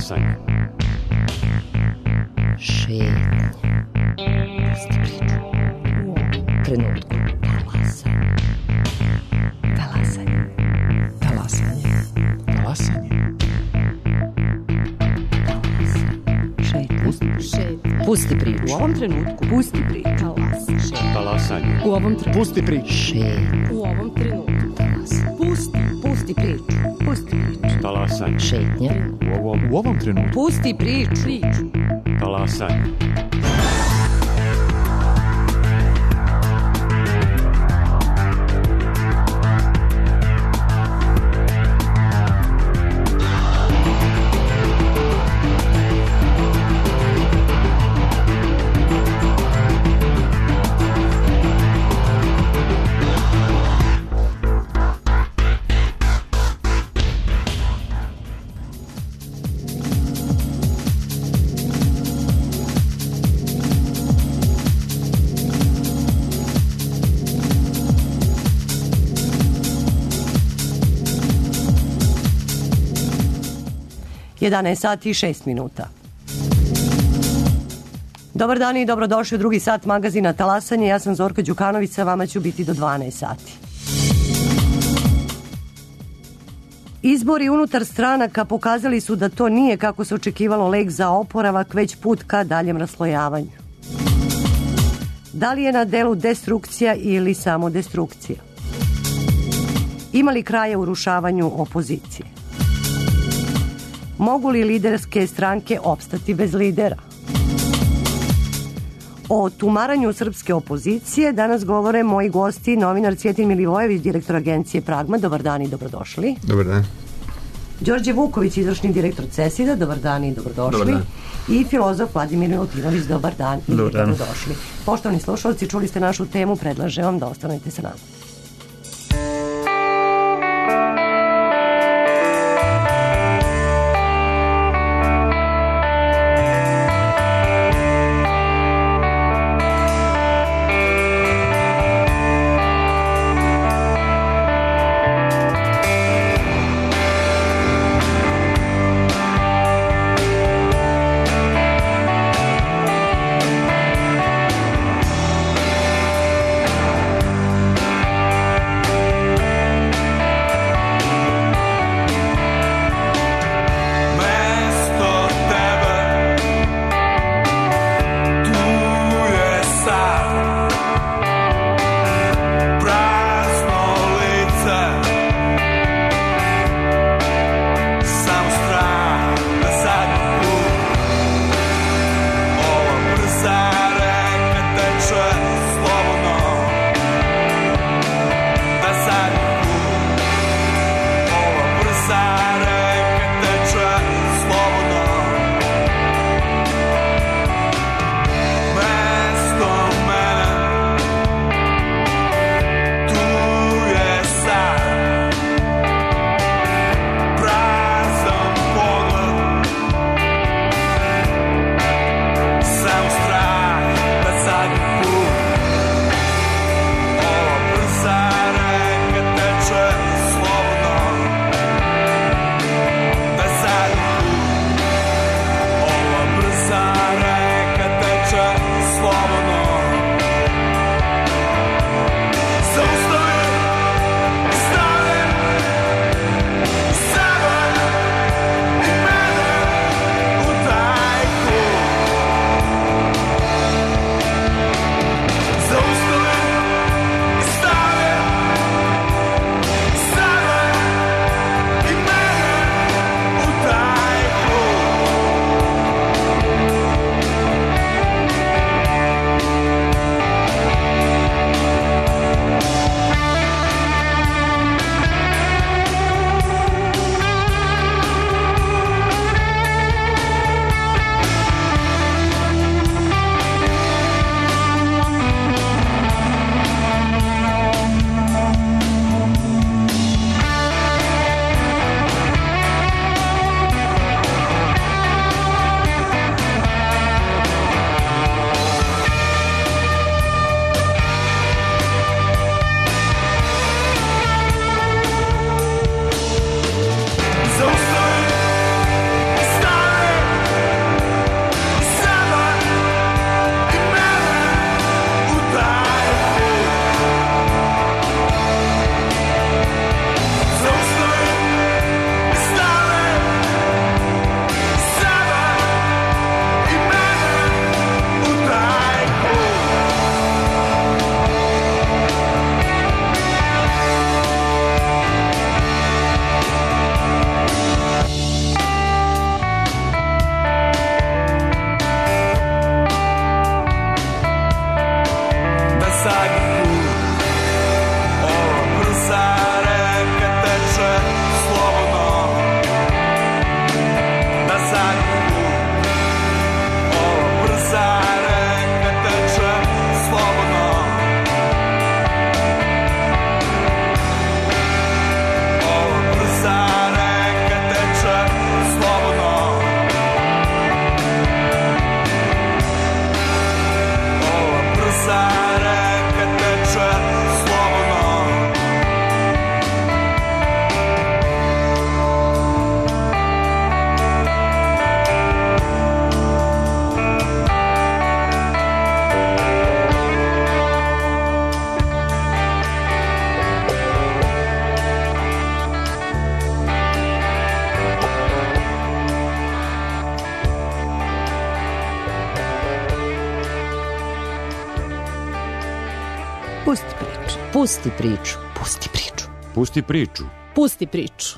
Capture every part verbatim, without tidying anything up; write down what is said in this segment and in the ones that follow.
Talasanje. Šetnje. Pusti priču. U ovom trenutku. Talasanje. Talasanje. Talasanje. Talasanje. Šetnje. Pusti priču. U ovom trenutku. Pusti priču. Talasanje. Talasanje. U ovom trenutku. Pusti priču. Šetnje. U ovom trenutku. Talasanje. Pusti. Pusti priču. Pusti priču. Talasanje. Šetnje. U ovom, U ovom trenutku. Pusti priču. Priču. talasanje. jedanaest sati i šest minuta. Dobar dan i dobrodošli u drugi sat magazina Talasanje. Ja sam Zorka Đukanović, sa vama ću biti do dvanaest sati. Izbori unutar stranaka pokazali su da to nije, kako se očekivalo, lek za oporavak, već put ka daljem raslojavanju. Da li je na delu destrukcija ili samo destrukcija? Ima li kraja urušavanju opozicije? Mogu li liderske stranke opstati bez lidera? O tumaranju srpske opozicije danas govore moji gosti, novinar Cvjetin Milivojević, direktor agencije Pragma. Dobar dan i dobrodošli. Dobar dan. Đorđe Vuković, izvršni direktor CESID-a. Dobar dan i dobrodošli. Dobar dan. I filozof Vladimir Milutinović. Dobar dan i Dobar dan. dobrodošli. Poštovani slušalci, čuli ste našu temu, predlažem vam da ostanete sa nama. Pusti priču. Pusti priču. Pusti priču. Pusti priču.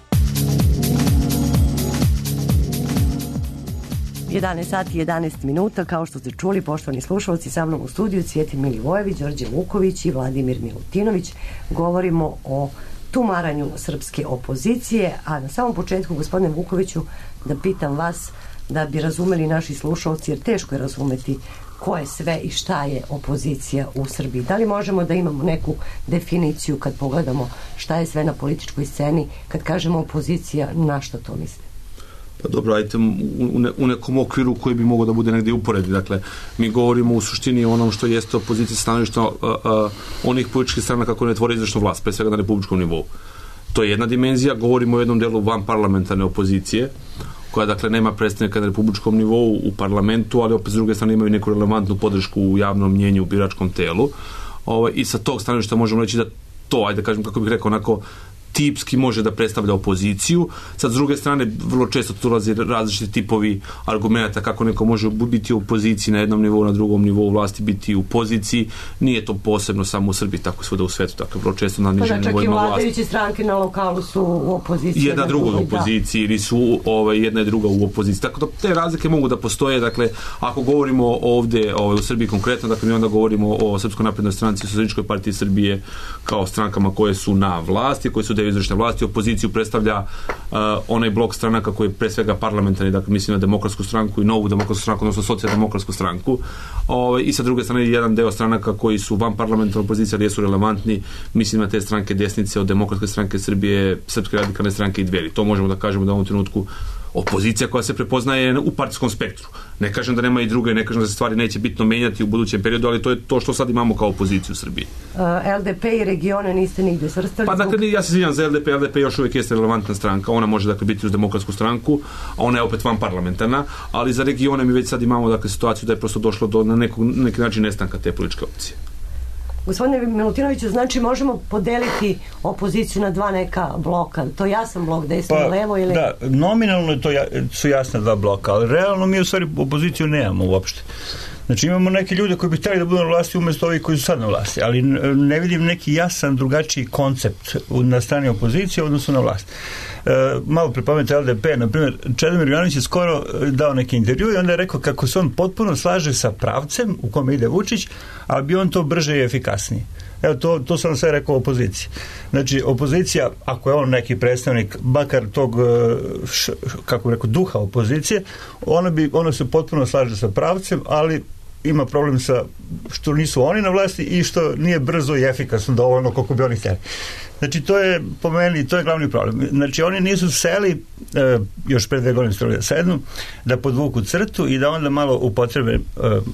jedanaest sati i jedanaest minuta, kao što ste čuli, poštovani slušalci, sa mnom u studiju Cvjetin Milivojević, Đorđe Vuković i Vladimir Milutinović. Govorimo o tumaranju srpske opozicije, a na samom početku, gospodine Vukoviću, da pitam vas, da bi razumeli naši slušalci, jer teško je razumeti ko je sve i šta je opozicija u Srbiji. Da li možemo da imamo neku definiciju kad pogledamo šta je sve na političkoj sceni, kad kažemo opozicija, na što to misle? Pa dobro, ajte u, ne, u nekom okviru koji bi mogao da bude negdje uporedni. Dakle, mi govorimo u suštini o onom što jeste opozicija stanovišta uh, uh, onih političkih strana kako ne tvore izvršnu vlast, pre svega na republičkom nivou. To je jedna dimenzija. Govorimo o jednom delu van parlamentarne opozicije, koja dakle nema predstavnika na republičkom nivou u parlamentu, ali opet s druge strane imaju neku relevantnu podršku u javnom mnjenju u biračkom telu. Ovaj, i sa tog stanovišta možemo reći da to, ajde da kažem, kako bih rekao, onako tipski može da predstavlja opoziciju. Sad, s druge strane, vrlo često tu ulazi različiti tipovi argumenta kako neko može biti u opoziciji na jednom nivou, na drugom nivou vlasti biti u poziciji. Nije to posebno samo u Srbiji, tako svuda u svetu, tako vrlo često na nižim nivoima vlasti. Pa da, čak i vladajuće stranke na lokalu su u opoziciji. Jedna druga u opoziciji ili su ovaj, jedna i druga u opoziciji. Tako da te razlike mogu da postoje. Dakle, ako govorimo ovdje ovaj, u Srbiji konkretno, dakle mi onda govorimo o Srpskoj naprednoj stranci i Socijalističkoj partiji Srbije kao strankama koje su na vlasti, koje su izvršne vlasti. Opoziciju predstavlja uh, onaj blok stranaka koji je pre svega parlamentarni, dakle mislim na Demokratsku stranku i Novu demokratsku stranku, odnosno Socijaldemokratsku stranku. O, i sa druge strane jedan deo stranaka koji su van parlamentarne opozicije, ali jesu relevantni, mislim na te stranke desnice od Demokratske stranke Srbije, Srpske radikalne stranke i Dveri. To možemo da kažemo da u ovom trenutku opozicija koja se prepoznaje u partijskom spektru. Ne kažem da nema i druge, ne kažem da se stvari neće bitno menjati u budućem periodu, ali to je to što sad imamo kao opoziciju u Srbiji. Uh, L D P i regione niste nigde svrstali? Pa dakle, ja se izvinjam za L D P, L D P još uvijek jeste relevantna stranka, ona može dakle biti uz Demokratsku stranku, a ona je opet van parlamentarna, ali za regione mi već sad imamo dakle situaciju da je prosto došlo do na nekog, neki način nestanka te političke opcije. Gospodine Milutinoviću, znači možemo podeliti opoziciju na dva neka bloka. To jasan blok, desno, pa, levo ili... Da, nominalno to ja, su jasna dva bloka, ali realno mi u stvari opoziciju nemamo uopšte. Znači imamo neke ljude koji bi htjeli da budu na vlasti umjesto ovih koji su sad na vlasti, ali ne vidim neki jasan drugačiji koncept na strani opozicije odnosno na vlast. E, malo pripomete L D P, na primjer, Čedomir Jovanović je skoro dao neki intervju i onda je rekao kako se on potpuno slaže sa pravcem u kome ide Vučić, ali bi on to brže i efikasnije. Evo, to, to sam sve rekao o opoziciji. Znači, opozicija, ako je on neki predstavnik, bakar tog, š, kako bi rekao, duha opozicije, ona, bi, ona se potpuno slaže sa pravcem, ali ima problem sa što nisu oni na vlasti i što nije brzo i efikasno dovoljno koliko bi oni htjeli. Znači, to je po meni, to je glavni problem. Znači, oni nisu seli, e, još pre dve godine stvarili da sednu, da podvuku crtu i da onda malo upotrebe e,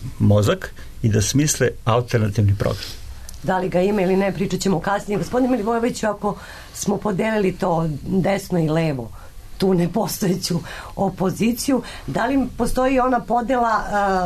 mozak i da smisle alternativni program. Da li ga ima ili ne, pričat ćemo kasnije. Gospodine Milivojeviću, ako smo podelili to desno i levo, tu nepostojeću opoziciju, da li postoji ona podela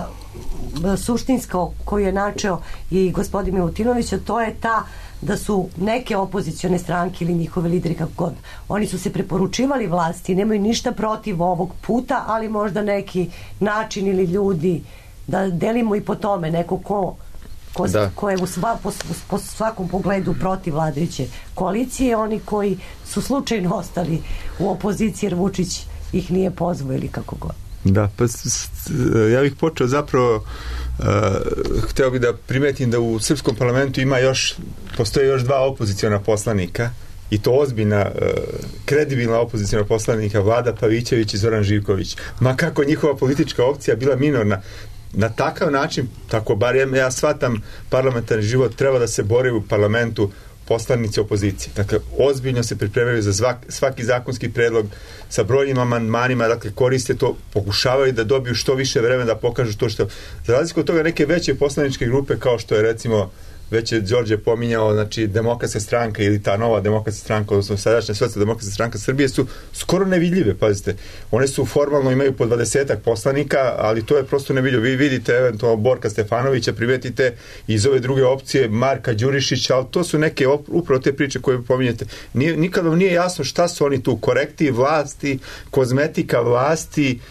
uh, suštinska koju je načeo i gospodin Milutinović, a to je ta da su neke opozicione stranke ili njihove lideri, kako god, oni su se preporučivali vlasti, nemaju ništa protiv ovog puta, ali možda neki način ili ljudi, da delimo i po tome neko ko Ko, ko je u sva, po, po svakom pogledu protiv vladajuće koalicije, oni koji su slučajno ostali u opoziciji jer Vučić ih nije pozvao ili kako god. Da, pa ja bih počeo zapravo uh, hteo bih da primetim da u srpskom parlamentu ima još, postoje još dva opoziciona poslanika i to ozbiljna, uh, kredibilna opoziciona poslanika, Vlada Pavićević i Zoran Živković. Ma kako njihova politička opcija bila minorna, na takav način, tako bar ja shvatam parlamentarni život, treba da se bore u parlamentu poslanici opozicije. Dakle, ozbiljno se pripremaju za svak, svaki zakonski predlog sa brojnim amandmanima, dakle, koriste to, pokušavaju da dobiju što više vremena da pokažu to što... Za razliku od toga neke veće poslaničke grupe, kao što je recimo već je Đorđe pominjao, znači Demokratska stranka ili ta nova Demokratska stranka, odnosno sadašnja Socijaldemokratska stranka Srbije su skoro nevidljive, pazite. One su formalno imaju po dvadesetak poslanika, ali to je prosto nevidljivo. Vi vidite eventualno Borka Stefanovića, primetite iz ove druge opcije Marka Đurišića, ali to su neke upravo te priče koje pominjete. Nije, nikad vam nije jasno šta su oni tu, korektiv vlasti, kozmetika vlasti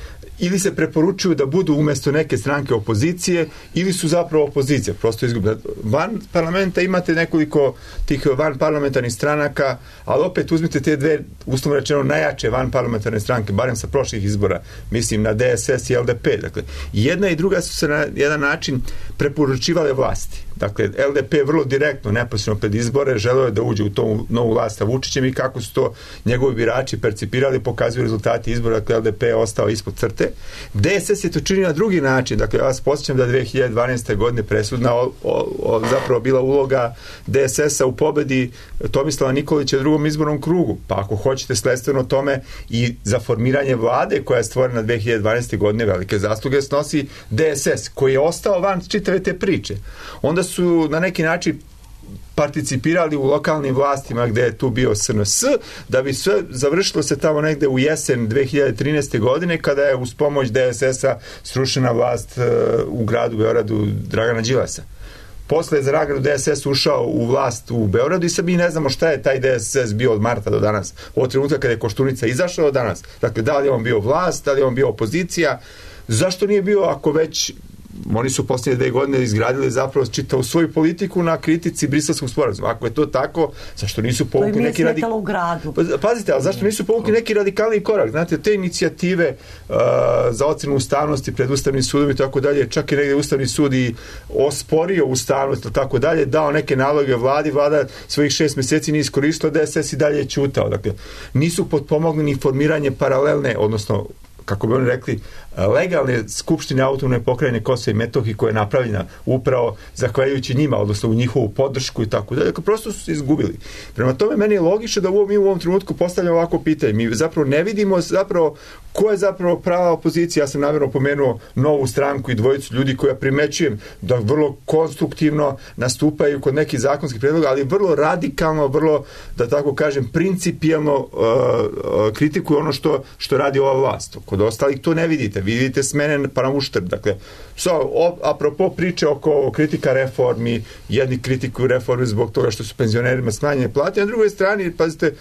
ili se preporučuju da budu umjesto neke stranke opozicije, ili su zapravo opozicija, prosto izgubili. Van parlamenta imate nekoliko tih van parlamentarnih stranaka, ali opet uzmite te dve, uslovno rečeno, najjače van parlamentarne stranke, barem sa prošlih izbora, mislim na D S S i L D P. Dakle, jedna i druga su se na jedan način preporučivale vlasti. Dakle, L D P vrlo direktno, neposredno pred izbore, želeo je da uđe u tu novu vlast sa Vučićem i kako su to njegovi birači percipirali, pokazuju rezultati izbora, dakle, L D P je ostao ispod crte. D S S je to činio na drugi način, dakle, ja vas posjećam da dve hiljade dvanaeste. godine presudna o, o, o, zapravo bila uloga D S S-a u pobedi Tomislava Nikolića u drugom izbornom krugu, pa ako hoćete sledstveno tome i za formiranje vlade koja je stvorena dve hiljade dvanaeste. godine velike zasluge snosi D S S, koji je ostao van čitave te priče. Onda su na neki način participirali u lokalnim vlastima gde je tu bio S N S, da bi sve završilo se tamo negde u jesen dve hiljade trinaeste. godine, kada je uz pomoć D S S-a srušena vlast uh, u gradu Beogradu Dragana Đilasa. Posle je za nagradu D S S ušao u vlast u Beogradu i sad mi ne znamo šta je taj D S S bio od marta do danas. Od trenutka kada je Koštunica izašao do danas. Dakle, da li je on bio vlast, da li je on bio opozicija, zašto nije bio, ako već oni su posljednje dve godine izgradili zapravo čitavu svoju politiku na kritici briselskog sporazuma. Ako je to tako, zašto nisu povukli neki radi... u gradu. Pazite, ali zašto nisu povukli neki radikalni korak? Znate, te inicijative uh, za ocenu ustavnosti pred Ustavnim sudom i tako dalje, čak i negdje Ustavni sud i osporio ustavnost i tako dalje, dao neke naloge vladi, vlada svojih šest mjeseci nije iskoristila, D S S i dalje je ćutao. Dakle, nisu potpomogli ni formiranje paralelne, odnosno kako bi oni rekli, legalne skupštine autonomne pokrajine Kosova i Metohije koja je napravljena upravo zahvaljujući njima, odnosno u njihovu podršku i tako dalje. Dakle, prosto su se izgubili. Prema tome, meni je logično da u, mi u ovom trenutku postavljamo ovako pitanje. Mi zapravo ne vidimo zapravo ko je zapravo prava opozicija. Ja sam namjerno pomenuo Novu stranku i dvojicu ljudi koja primećujem da vrlo konstruktivno nastupaju kod nekih zakonskih predloga, ali vrlo radikalno, vrlo, da tako kažem, principijelno uh, uh, kritikuju ono što, što radi ova vlast. Kod ostalih to ne vidite. Vidite smene pa na uštrb. Dakle, so, o, apropo priče oko kritika reformi, jedni kritikuju reformi zbog toga što su penzionerima smanjene plate, a na drugoj strani, pazite,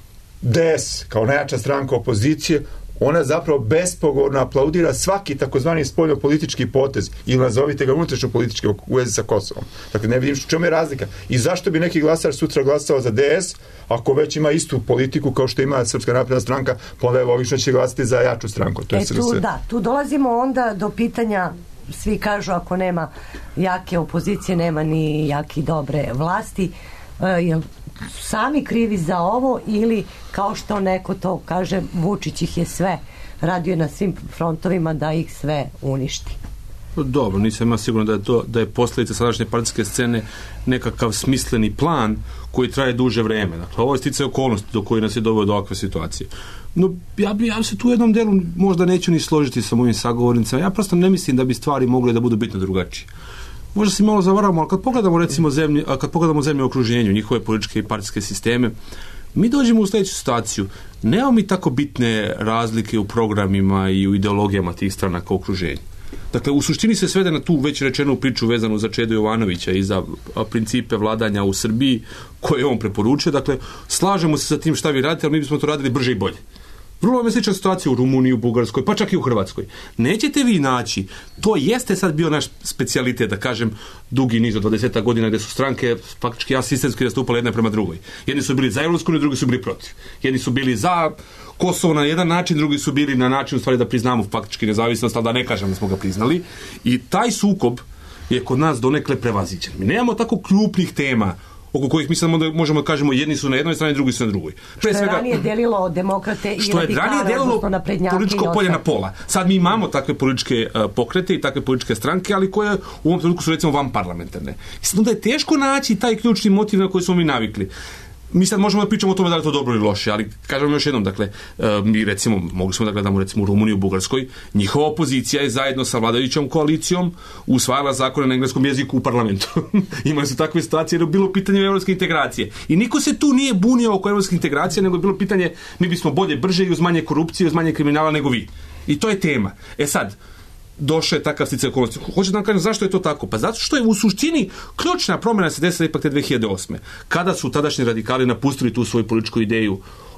D S, kao najjača stranka opozicije, ona zapravo bespogovorno aplaudira svaki takozvani spoljnopolitički potez ili nazovite ga unutrašnjo politički u vezi sa Kosovom. Dakle, ne vidim što čemu je razlika. I zašto bi neki glasač sutra glasao za D S ako već ima istu politiku kao što ima Srpska napredna stranka, pa onda je logično će glasati za jaču stranku. To je e, tu, da, tu dolazimo onda do pitanja, svi kažu ako nema jake opozicije, nema ni jake dobre vlasti. E, jel sami krivi za ovo ili kao što neko to kaže, Vučić ih je sve radio na svim frontovima da ih sve uništi? Dobro, nisam ima sigurno da je to da je posljedica sadašnje partijske scene nekakav smisleni plan koji traje duže vreme. Dakle, ovo je sticaj okolnosti do koje nas je doveo do ovakve situacije. No, ja bi ja se tu u jednom delu možda neću ni složiti sa mojim sagovornicama. Ja prosto ne mislim da bi stvari mogle da budu bitno drugačije. Možda se malo zavaramo, ali kad pogledamo recimo zemlje, kad pogledamo zemlje u okruženju, njihove političke i partijske sisteme, mi dođemo u sljedeću situaciju. Nemamo mi tako bitne razlike u programima i u ideologijama tih stranaka u okruženju. Dakle, u suštini se svede na tu već rečenu priču vezanu za Čedu Jovanovića i za principe vladanja u Srbiji koje on preporučuje. Dakle, slažemo se sa tim šta vi radite, ali mi bismo to radili brže i bolje. Vrlo vam je slična situacija u Rumuniji, u Bugarskoj, pa čak i u Hrvatskoj. Nećete vi naći, to jeste sad bio naš specijalitet, da kažem, dugi niz od dvadeset godina gdje su stranke faktički asistentski nastupale jedna prema drugoj. Jedni su bili za Evropsku, drugi su bili protiv. Jedni su bili za Kosovo na jedan način, drugi su bili na način u stvari da priznamo faktički nezavisnost, ali da ne kažem da smo ga priznali. I taj sukob je kod nas donekle prevaziđen. Mi nemamo tako krupnih tema oko kojih mislim da možemo da kažemo jedni su na jednoj strani, drugi su na drugoj. Pre što je svega, ranije delilo demokrate i radikale, odnosno naprednjake. Političko polje na pola. Sad mi imamo takve političke uh, pokrete i takve političke stranke, ali koje u ovom trenutku su recimo vanparlamentarne. I sad onda je teško naći taj ključni motiv na koji smo mi navikli. Mi sad možemo da pričamo o tome da li to dobro ili loše, ali kažemo još jednom, dakle, mi recimo, mogli smo da gledamo recimo u Rumuniji, u Bugarskoj, njihova opozicija je zajedno sa vladajućom koalicijom usvajala zakone na engleskom jeziku u parlamentu. Imali su takve situacije jer je bilo pitanje evropske integracije. I niko se tu nije bunio oko evropske integracije, nego je bilo pitanje mi bismo bolje, brže i uz manje korupcije, uz manje kriminala nego vi. I to je tema. E sad, došao je takav sticaj okolnosti. Hoću da vam kažem zašto je to tako? Pa zato što je u suštini ključna promjena se desila ipak te dve hiljade osme. Kada su tadašnji radikali napustili tu svoju političku ideju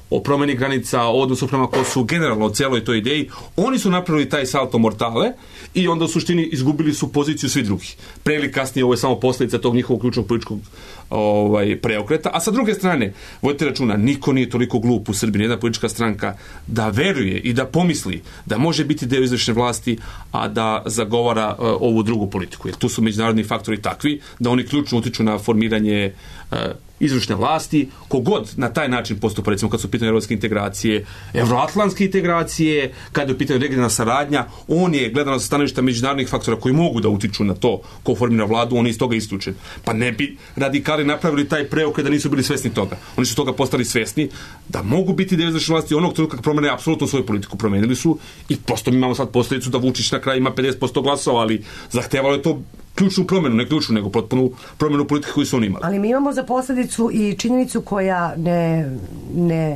o promeni granica, o odnosu prema Kosovu, generalno o celoj toj ideji, oni su napravili taj salto mortale i onda u suštini izgubili su poziciju svi drugi. Pre ili kasnije ovo je samo posljedica tog njihovog ključnog političkog ovaj, preokreta. A sa druge strane, vodite računa, niko nije toliko glup u Srbiji, nijedna politička stranka, da veruje i da pomisli da može biti deo izvršne vlasti, a da zagovara uh, ovu drugu politiku. Jer tu su međunarodni faktori takvi da oni ključno utiču na formiranje uh, izvršne vlasti, kogod na taj način postupa, recimo kad su u pitanju evropske integracije, evroatlantske integracije, kada je u pitanju regionalna saradnja, on je gledano sa stanovišta međunarodnih faktora koji mogu da utiču na to ko formira vladu, on je iz toga isključen. Pa ne bi radikali napravili taj preokret da nisu bili svesni toga. Oni su toga postali svesni da mogu biti deo izvršne vlasti onog trenutka kad promene apsolutno svoju politiku. Promenili su i prosto mi imamo sad posledicu da Vučić na kraju ima pedeset posto glasova, ali zahtevalo je to ključnu promjenu, ne ključnu, nego potpunu promjenu politike koju su oni imali. Ali mi imamo za posljedicu i činjenicu koja ne, ne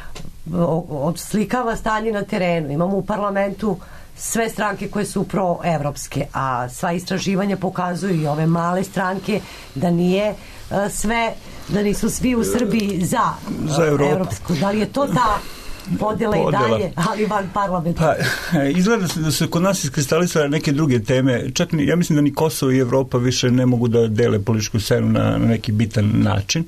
odslikava stanje na terenu. Imamo u parlamentu sve stranke koje su proevropske, a sva istraživanja pokazuju i ove male stranke da nije sve, da nisu svi u Srbiji za, za evropsku. Da li je to ta podjela i dalje, ali van parlamenta? Pa, izgleda se da se kod nas iskristalisale neke druge teme. Čak ni, ja mislim da ni Kosovo i Evropa više ne mogu da dele političku scenu na, na neki bitan način.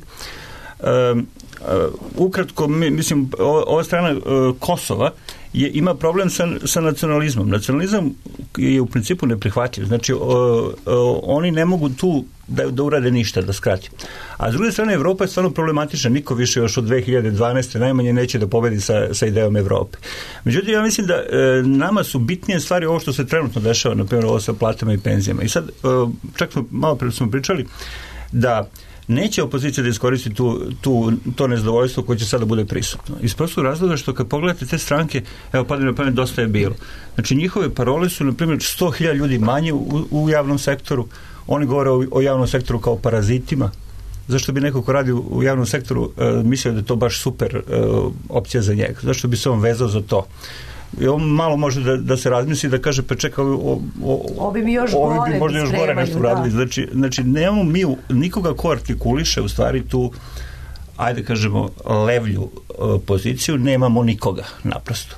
Um, uh, ukratko, mi, mislim, ova, ova strana uh, Kosova je, ima problem sa, sa nacionalizmom. Nacionalizam je u principu neprihvatljiv. Znači, uh, uh, oni ne mogu tu da, da urade ništa, da skrati. A s druge strane, Evropa je stvarno problematična. Niko više još od dve hiljade dvanaeste najmanje neće da pobedi sa, sa idejom Evrope. Međutim, ja mislim da e, nama su bitnije stvari ovo što se trenutno dešava, na primjer ovo sa platama i penzijama. I sad, e, čak smo, malo pre smo pričali da neće opozicija da iskoristi tu, tu, to nezadovoljstvo koje će sada bude prisutno. Iz prostog razloga što kad pogledate te stranke, evo padne na pamet, dosta je bilo. Znači, njihove parole su, na primjer, sto hiljada ljudi manje u, u javnom sektoru. Oni govore o, o javnom sektoru kao parazitima. Zašto bi neko ko radi u, u javnom sektoru uh, mislio da je to baš super uh, opcija za njega? Zašto bi se on vezao za to? I on malo može da, da se razmisli, da kaže, pa čekaj, ovi mi još ovi gore, bi možda još gore nešto uradili. Znači, znači, nemamo mi nikoga ko artikuliše u stvari tu, ajde kažemo, levlju uh, poziciju, nemamo nikoga, naprosto.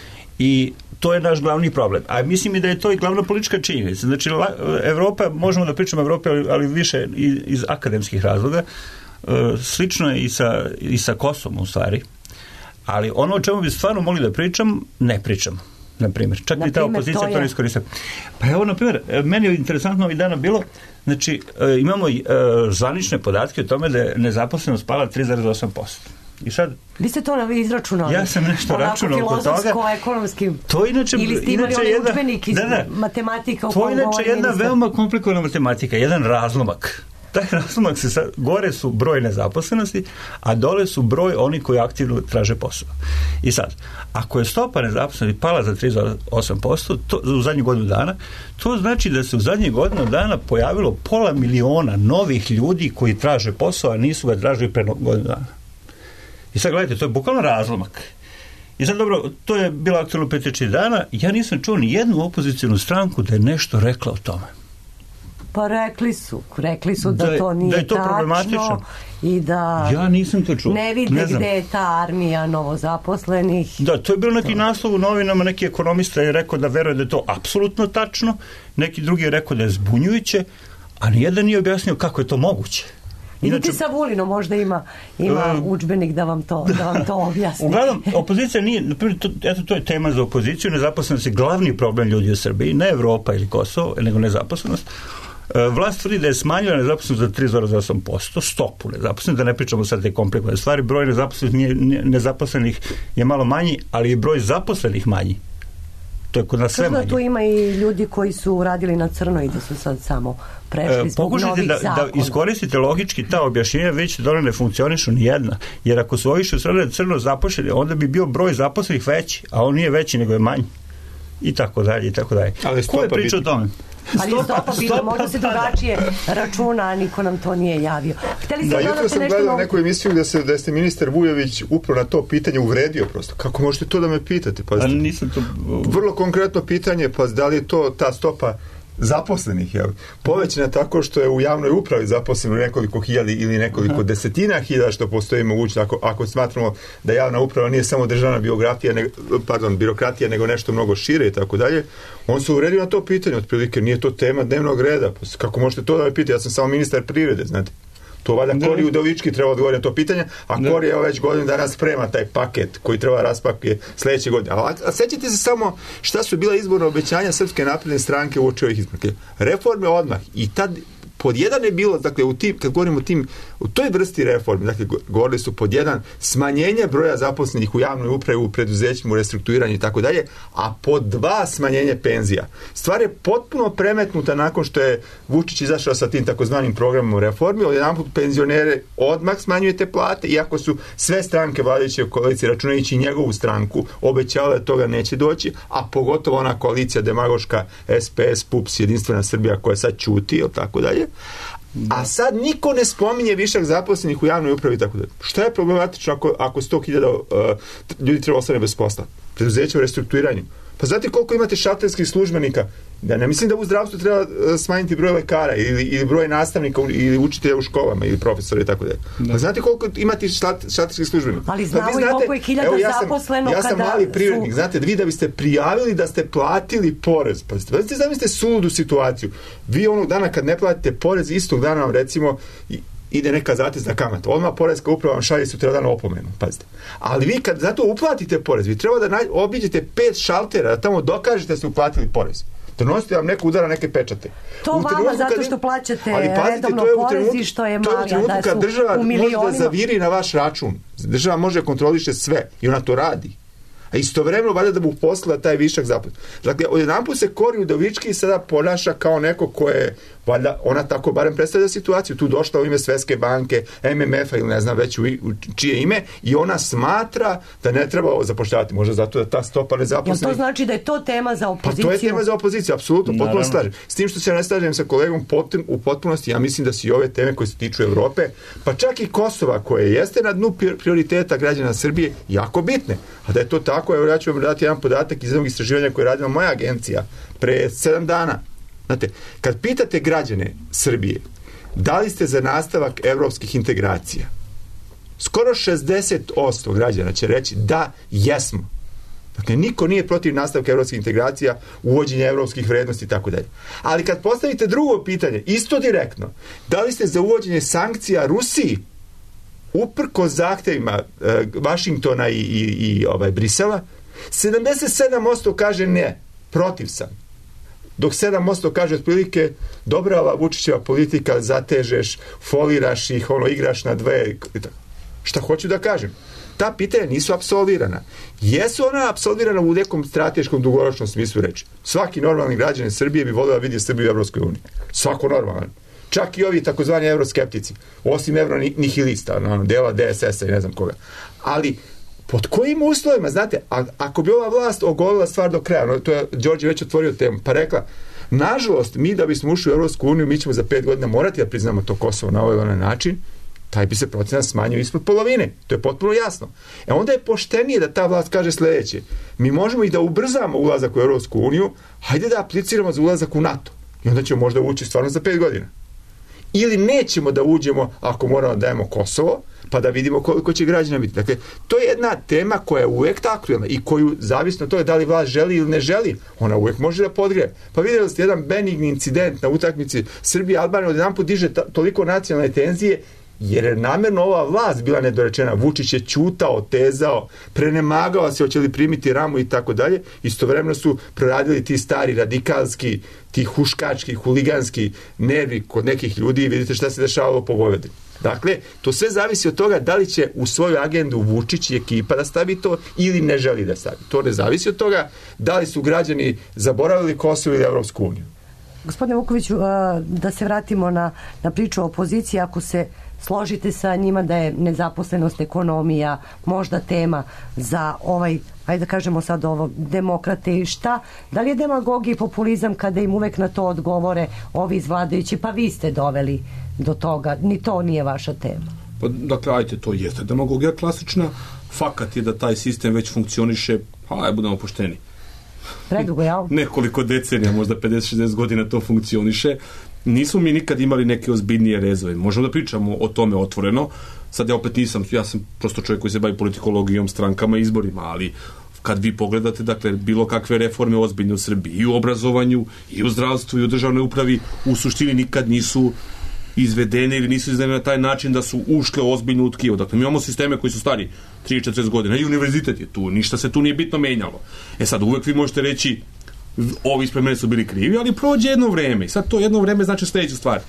I to je naš glavni problem. A mislim i da je to i glavna politička činjenica. Znači, la, Evropa, možemo da pričamo o Evropi, ali, ali više iz, iz akademskih razloga. Uh, slično je i sa, i sa Kosovom, u stvari. Ali ono o čemu bi stvarno mogli da pričam, ne pričam. Na primjer. Čak i ta opozicija to, to ne iskoriste. Pa evo, na primjer, meni je interesantno ovih dana bilo, znači, uh, imamo uh, zvanične podatke o tome da je nezaposlenost pala tri zarez osam posto. I sad, vi ste to izračunali? Ja sam nešto računao oko toga. Ekonomski. To inače, ili ste imali onaj jedna, udžbenik iz da, da, matematika? To je inače jedna ministar. Veoma komplikovana matematika, jedan razlomak. Taj razlomak se sad, gore su broj nezaposlenosti, a dole su broj oni koji aktivno traže posao. I sad, ako je stopa nezaposlenosti pala za tri zarez osam posto to, u zadnjih godinu dana, to znači da se u zadnjih godinu dana pojavilo pola miliona novih ljudi koji traže posao, a nisu ga tražili pre godinu dana. I sad gledajte, to je bukvalno razlomak. I sad dobro, to je bilo aktualno pet četiri dana, ja nisam čuo ni jednu opozicijnu stranku da je nešto rekla o tome. Pa rekli su, rekli su da, da to nije da je to tačno i da ja nisam to čuo. Ne vide ne gde je ta armija novozaposlenih. Da, to je bilo neki to. naslov u novinama, neki ekonomista je rekao da veruje da je to apsolutno tačno, neki drugi je rekao da je zbunjujuće, a nijedan nije objasnio kako je to moguće. Idite sa Vulinom, možda ima, ima uh, udžbenik da vam to, da vam to objasni. Uglavnom, opozicija nije, naprimjer, to, eto, to je tema za opoziciju, nezaposlenost je glavni problem ljudi u Srbiji, ne Evropa ili Kosovo, nego nezaposlenost. Vlast tvrdi da je smanjila nezaposlenost za tri zarez osam posto, stopu nezaposlenih, da ne pričamo sad te komplikovane stvari, broj nezaposlenih, nezaposlenih je malo manji, ali je broj zaposlenih manji. To je kod nas sve manje. Tu ima i ljudi koji su radili na crno i da su sad samo prešli zbog Pokušajte novih da, zakona. da iskoristite logički ta objašnjenja, već da one ne funkcionišu ni jedna. Jer ako su ovi što su radili crno zaposleni, onda bi bio broj zaposlenih veći, a on nije veći nego je manji. I tako dalje, i tako dalje. Ko je pričao o tome? Ali stopa, stopa bila, možda se drugačije računa, a niko nam to nije javio. Hteli da, jutro sam gledao novo... neku emisiju da, se, da ste ministar Vujović upravo na to pitanje uvredio prosto. Kako možete to da me pitate? Pa, a nisam to... Vrlo konkretno pitanje, pa da li je to ta stopa zaposlenih, jel? Povećana tako što je u javnoj upravi zaposleno nekoliko hiljada ili nekoliko Aha. desetina hiljada, što postoji mogućno ako, ako smatramo da javna uprava nije samo državna biografija, nego, pardon, birokratija, nego nešto mnogo šire i tako dalje. On se uredio na to pitanje, otprilike nije to tema dnevnog reda. Kako možete to da me pitati? Ja sam samo ministar privrede, znate. To valjda Kori Udovički treba odgovoriti na to pitanje, a ne. Kori je već godinu dana sprema taj paket koji treba raspakuje sljedeće godine. A, a sećate se samo šta su bila izborna obećanja Srpske napredne stranke uoči ovih izbora. Reforme odmah. I tad pod jedan je bilo, dakle, u tim, kad govorimo o tim, u toj vrsti reforme, dakle, govorili su pod jedan smanjenje broja zaposlenih u javnoj upravi, u preduzećima, u restrukturiranju i tako dalje, a pod dva smanjenje penzija. Stvar je potpuno premetnuta nakon što je Vučić izašao sa tim takozvanim programom reformi, odjedanput penzionere odmah smanjujete plate, iako su sve stranke vladajuće koalicije, računajući njegovu stranku, obećale da toga neće doći, a pogotovo ona koalicija demagoška S P S, P U P S, Jedinstvena Srbija koja sad ćuti, ili tako dalje. Da. A sad niko ne spominje višak zaposlenih u javnoj upravi, tako da. Što je problematično ako, ako sto hiljada uh, ljudi treba ostane bez posla? Preduzeće u restrukturiranju. Pa znate koliko imate šalterskih službenika? Da ne mislim da u zdravstvu treba smanjiti broj lekara ili, ili broj nastavnika ili učitelja u školama ili profesora i tako dalje. Pa znate koliko imate šalterskih službenika? Ali znamo pa i koliko je hiljada ja zaposleno ja sam kada mali privrednik. Su... Znate, vi da biste prijavili da ste platili porez. Pa znate, zamislite suludu situaciju. Vi onog dana kad ne platite porez, istog dana vam recimo ide neka zatezna kamata. Odmah poreska uprava vam šalje sutra dana opomenu. Pazite. Ali vi kad zato uplatite porez, vi treba da naj... obiđete pet šaltera, da tamo dokažete da ste uplatili porez. Donosite vam neko udara neke pečate. To vama zato kad... što plaćate ali, pazite, redovno porez i što je malija. To je u trenutku kad država može da zaviri na vaš račun. Država može kontroliše sve i ona to radi. A istovremeno valjda da mu poslala taj višak zaposlenih. Dakle, odjedanput se Kori Udovički sada ponaša kao neko ko je, valjda, ona tako barem predstavlja situaciju. Tu došla u ime Svetske banke, M M F-a ili ne znam već u, u čije ime i ona smatra da ne treba zapošljavati. Možda zato da ta stopa nezaposlenih... Jel to znači da je to tema za opoziciju? Pa to je tema za opoziciju, apsolutno, potpuno slažem. S tim što se ne slažem sa kolegom potom, u potpunosti, ja mislim da su i ove teme koje se tiču Evrope, pa čak i Kosova, koje jeste na dnu prioriteta građana Srbije, jako bitne. A da je to tako, evo ja ću vam dati jedan podatak iz jednog istraživanja koje je radila moja agencija pre sedam dana. Znate, kad pitate građane Srbije da li ste za nastavak evropskih integracija, skoro šezdeset posto građana će reći da, jesmo. Dakle, niko nije protiv nastavka evropskih integracija, uvođenja evropskih vrednosti i tako dalje. Ali kad postavite drugo pitanje, isto direktno, da li ste za uvođenje sankcija Rusiji, uprko zahtevima e, Vašingtona i, i, i ovaj, Brisela, sedamdeset sedam posto kaže ne, protiv sam. Dok sedam posto kaže otprilike dobra ova Vučićeva politika, zatežeš, foliraš ih, ono, igraš na dve. Šta hoću da kažem? Ta pitanja nisu apsolvirana. Jesu ona apsolvirana u nekom strateškom dugoročnom smislu reči. Svaki normalni građanin Srbije bi volio da vidi Srbiju u Evropskoj uniji. Svako normalan. Čak i ovi takozvani euroskeptici, osim evronihilista, ono, dela D S S-a i ne znam koga. Ali pod kojim uslovima, znate, a, ako bi ova vlast ogolila stvar do kraja, no, to je Đorđe već otvorio temu, pa rekla, nažalost, mi da bismo ušli u Evropsku uniju, mi ćemo za pet godina morati da priznamo to Kosovo na ovaj onaj način, taj bi se procenat smanjio ispod polovine. To je potpuno jasno. E onda je poštenije da ta vlast kaže sljedeće. Mi možemo i da ubrzamo ulazak u Evropsku uniju, hajde da apliciramo za ulazak u NATO. I onda ćemo možda ući stvarno za pet godina. Ili nećemo da uđemo ako moramo da dajemo Kosovo, pa da vidimo koliko će građana biti. Dakle, to je jedna tema koja je uvek aktuelna i koju, zavisno od toga da li vlast želi ili ne želi, ona uvek može da podgrije. Pa vidjeli ste jedan benigni incident na utakmici Srbije-Albanije, odjedanput diže ta, toliko nacionalne tenzije, jer je namjerno ova vlast bila nedorečena. Vučić je ćutao, tezao, prenemagao se, hoće li primiti ramu i tako dalje. Istovremeno su proradili ti stari radikalski, ti huškački, huliganski nervi kod nekih ljudi i vidite šta se dešavalo po Vojvodini. Dakle, to sve zavisi od toga da li će u svoju agendu Vučić i ekipa da stavi to ili ne želi da stavi. To ne zavisi od toga da li su građani zaboravili Kosovo ili Evropsku uniju. Gospodine Vukoviću, da se vratimo na, na priču o opoziciji, ako se složite sa njima da je nezaposlenost, ekonomija možda tema za ovaj, ajde da kažemo sad ovo, demokrate i šta? Da li je demagogija i populizam kada im uvek na to odgovore ovi izvladajući, pa vi ste doveli do toga, ni to nije vaša tema? Pa, dakle, ajte, to jeste demagogija klasična, fakat je da taj sistem već funkcioniše, pa aj budemo pošteni, Predugo, jel? Nekoliko decenija, možda pedeset šezdeset godina to funkcioniše. Nismo mi nikad imali neke ozbiljnije rezove. Možemo da pričamo o tome otvoreno. Sad ja opet nisam, ja sam prosto čovjek koji se bavi politikologijom, strankama i izborima, ali kad vi pogledate, dakle, bilo kakve reforme ozbiljne u Srbiji, i u obrazovanju, i u zdravstvu, i u državnoj upravi, u suštini nikad nisu izvedene ili nisu izvedene na taj način da su ušle ozbiljno u tkivo. Dakle, mi imamo sisteme koji su stari trideset četrdeset godina i univerzitet je tu, ništa se tu nije bitno menjalo. E sad, uvek vi možete reći ovi ispred mene su bili krivi, ali prođe jedno vreme. I sad to jedno vreme znači sljedeću stvar.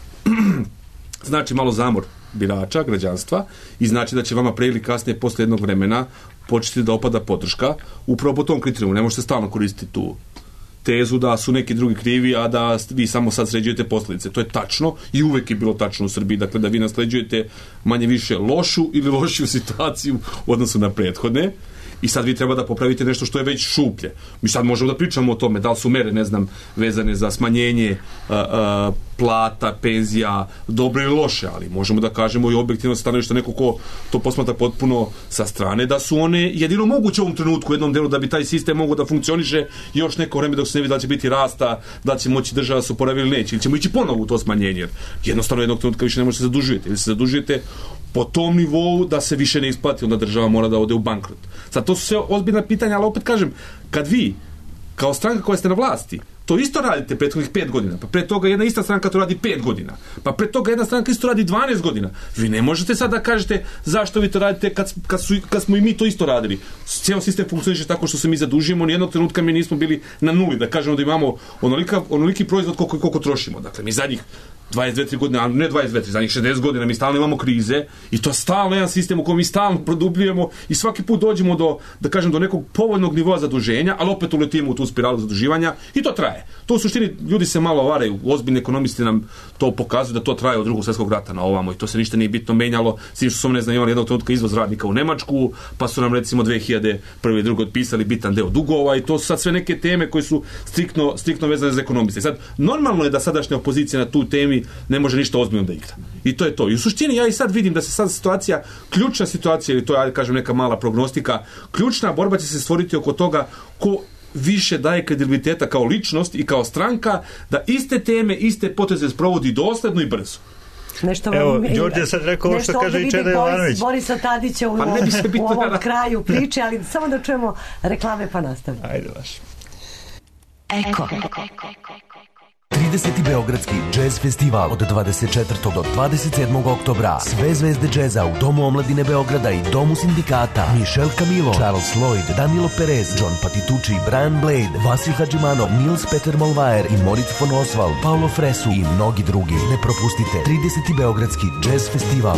Znači malo zamor birača, građanstva, i znači da će vama pre ili kasnije posle jednog vremena početi da opada podrška upravo po tom kriterijumu. Ne možete stalno koristiti tu tezu da su neki drugi krivi, a da vi samo sad sređujete posljedice. To je tačno i uvek je bilo tačno u Srbiji, dakle da vi nasleđujete manje više lošu ili lošiju situaciju u odnosu na prethodne. I sad vi treba da popravite nešto što je već šuplje. Mi sad možemo da pričamo o tome da li su mere, ne znam, vezane za smanjenje a, a, plata, penzija, dobre ili loše, ali možemo da kažemo i objektivno stanovište neko ko to posmatra potpuno sa strane, da su one jedino moguće u ovom trenutku, u jednom delu, da bi taj sistem mogao da funkcioniše još neko vreme dok se ne vidi da će biti rasta, da će moći država da se oporavi ili neće, ili ćemo ići ponovo u to smanjenje, jer jednostavno jednog trenutka više ne možete se zadužujete, ili se zadužujete po tom nivou da se više ne isplati, onda država mora da ode u bankrot. Sad, to su sve ozbiljna pitanja, ali opet kažem, kad vi, kao stranka koja ste na vlasti, to isto radite prethodnih pet godina, pa pre toga jedna ista stranka to radi pet godina, pa pre toga jedna stranka isto radi dvanaest godina, vi ne možete sad da kažete zašto vi to radite kad, kad, su, kad smo i mi to isto radili. Cijel sistem funkcioniše tako što se mi zadužimo, nijednog trenutka mi nismo bili na nuli, da kažemo da imamo onolika, onoliki proizvod koliko, koliko trošimo. Dakle, mi zadnjih dvadeset dve tri godine, a ne dvadeset dve tri, zadnjih šezdeset godina mi stalno imamo krize i to je stalno jedan sistem u kojem mi stalno produbljujemo i svaki put dođemo do, da kažem, do nekog povoljnog nivoa zaduženja, ali opet uletimo u tu spiralu zaduživanja i to traje. To u suštini ljudi se malo varaju, ozbiljni ekonomisti nam to pokazuju da to traje od Drugog svjetskog rata na ovamo i to se ništa nije bitno menjalo, svim što su ne znam imali jednog trenutka izvoz radnika u Nemačku, pa su nam recimo dve hiljade prve i druge otpisali bitan deo dugova i to su sad sve neke teme koje su striktno, striktno vezane za ekonomiste. Sad, normalno je da sadašnja opozicija na tu temi ne može ništa ozbiljno da igra. I to je to. I u suštini ja i sad vidim da se sad situacija, ključna situacija, ili to ja kažem neka mala prognostika, ključna borba će se stvoriti oko toga ko više daje kredibiliteta kao ličnost i kao stranka, da iste teme, iste poteze sprovodi dosledno i brzo. Nešto Evo, vam, Đorđe sad rekao ovo što kaže i Čeda Jovanović. Borisa Tadića u, pa u ovom kraju priče, ali samo da čujemo reklame pa nastavimo. Ajde vaš. Eko. trideseti Beogradski džez festival od dvadeset četvrtog do dvadeset sedmog oktobra. Sve zvezde džeza u Domu omladine Beograda i Domu sindikata. Michel Camilo, Charles Lloyd, Danilo Perez, John Patitucci, Brian Blade, Vasil Hadžimanov, Nils Peter Molvaer i Moritz von Oswald, Paolo Fresu i mnogi drugi. Ne propustite trideseti Beogradski džez festival.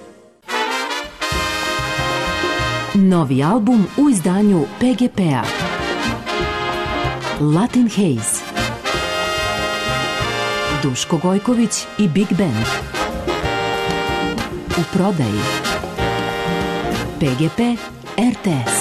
Novi album u izdanju P G P-a. Latin Haze. Duško Gojković i Big Band. U prodaji. P G P R T S.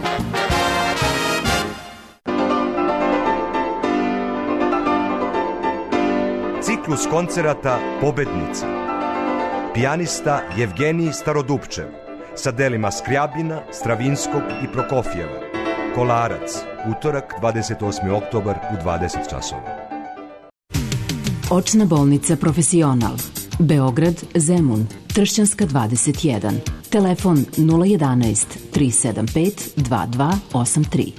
Ciklus koncerata Pobednica. Pijanista Jevgenij Starodupčev sa delima Skrjabina, Stravinskog i Prokofjeva. Kolarac, utorak dvadeset osmi oktobar u dvadeset časova. Očna bolnica Profesional. Beograd, Zemun, Tršćanska dvadeset jedan. Telefon nula jedanaest tri sedam pet dva dva osam tri.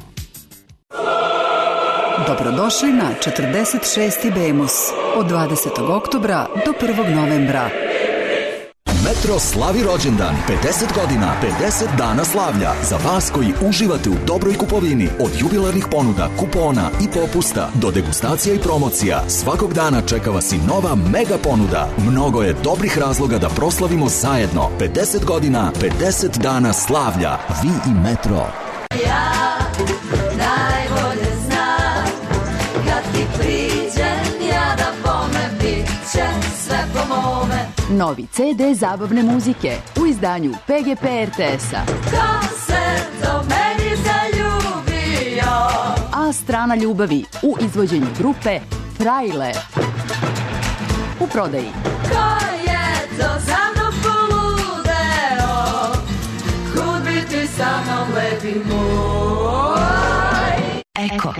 Dobrodošli na četrdeset šesti Bemus od dvadesetog oktobra do prvog novembra. Metro slavi rođendan, pedeset godina, pedeset dana slavlja. Za vas koji uživate u dobroj kupovini, od jubilarnih ponuda, kupona i popusta do degustacija i promocija, svakog dana čeka vas i nova mega ponuda. Mnogo je dobrih razloga da proslavimo zajedno. pedeset godina, pedeset dana slavlja. Vi i Metro. Ja najbolje znam, kad ti priđem, ja da bome bit će sve po mome. Novi ce de zabavne muzike u izdanju P G P R T S-a. Ko se do meni zaljubio? A strana ljubavi u izvođenju grupe Frajle. U prodaji. Ko je to za mnom poludeo? Kud bi ti sa mnom lepi moj? Eko.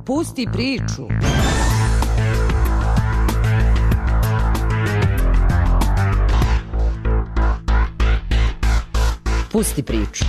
Pusti priču. Pusti priču.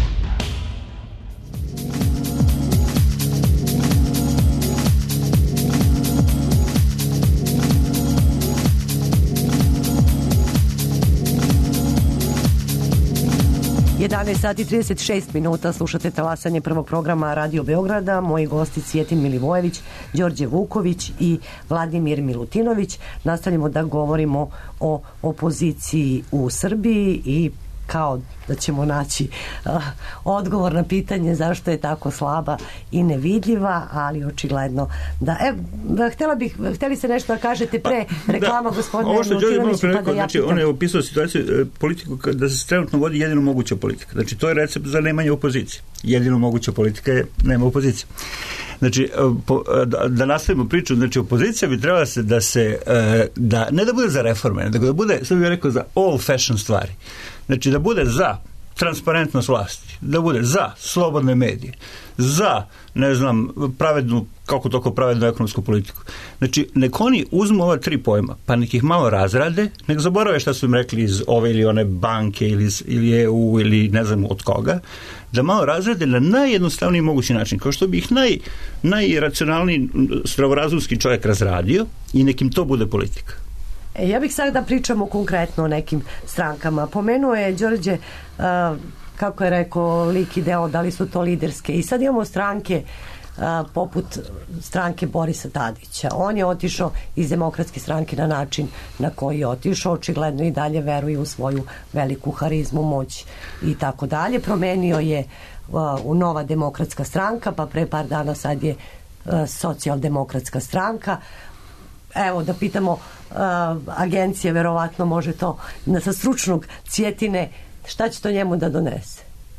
jedanaest sati i trideset šest minuta, slušate talasanje prvog programa Radio Beograda. Moji gosti Cjetin Milivojević, Đorđe Vuković i Vladimir Milutinović. Nastavljamo da govorimo o opoziciji u Srbiji i kao da ćemo naći uh, odgovor na pitanje zašto je tako slaba i nevidljiva, ali očigledno da... E, htjela bih, htjeli se nešto da kažete pre reklama, da, gospodine Milutinović, pa da ja znači, pitam. On je opisao situaciju, politiku, da se trenutno vodi jedino moguća politika. Znači, to je recept za nemanje opozicije. Jedino moguća politika je nema opozicije. Znači, da, da nastavimo priču, znači, opozicija bi trebala se da se, da, ne da bude za reforme, nego da bude, sad bih rekao, za old fashion stvari. Znači, da bude za transparentnost vlasti, da bude za slobodne medije, za, ne znam, pravednu, kako toko pravednu ekonomsku politiku. Znači, nek oni uzmu ova tri pojma, pa nek ih malo razrade, nek zaborave šta su im rekli iz ove ili one banke ili, iz, ili E U ili ne znam od koga, da malo razrade na najjednostavniji mogući način, kao što bi ih naj, najracionalniji zdravorazumski čovjek razradio i nekim to bude politika. E, ja bih sad da pričamo konkretno o nekim strankama. Pomenuo je Đorđe, uh, kako je rekao lik i deo, da li su to liderske. I sad imamo stranke uh, poput stranke Borisa Tadića. On je otišao iz Demokratske stranke na način na koji je otišao. Očigledno i dalje veruje u svoju veliku harizmu, moć i tako dalje. Promenio je uh, u Nova demokratska stranka, pa pre par dana sad je uh, Socijaldemokratska stranka. Evo, da pitamo uh, agencije, verovatno može to sa stručnog Cjetine, šta će to njemu da donese?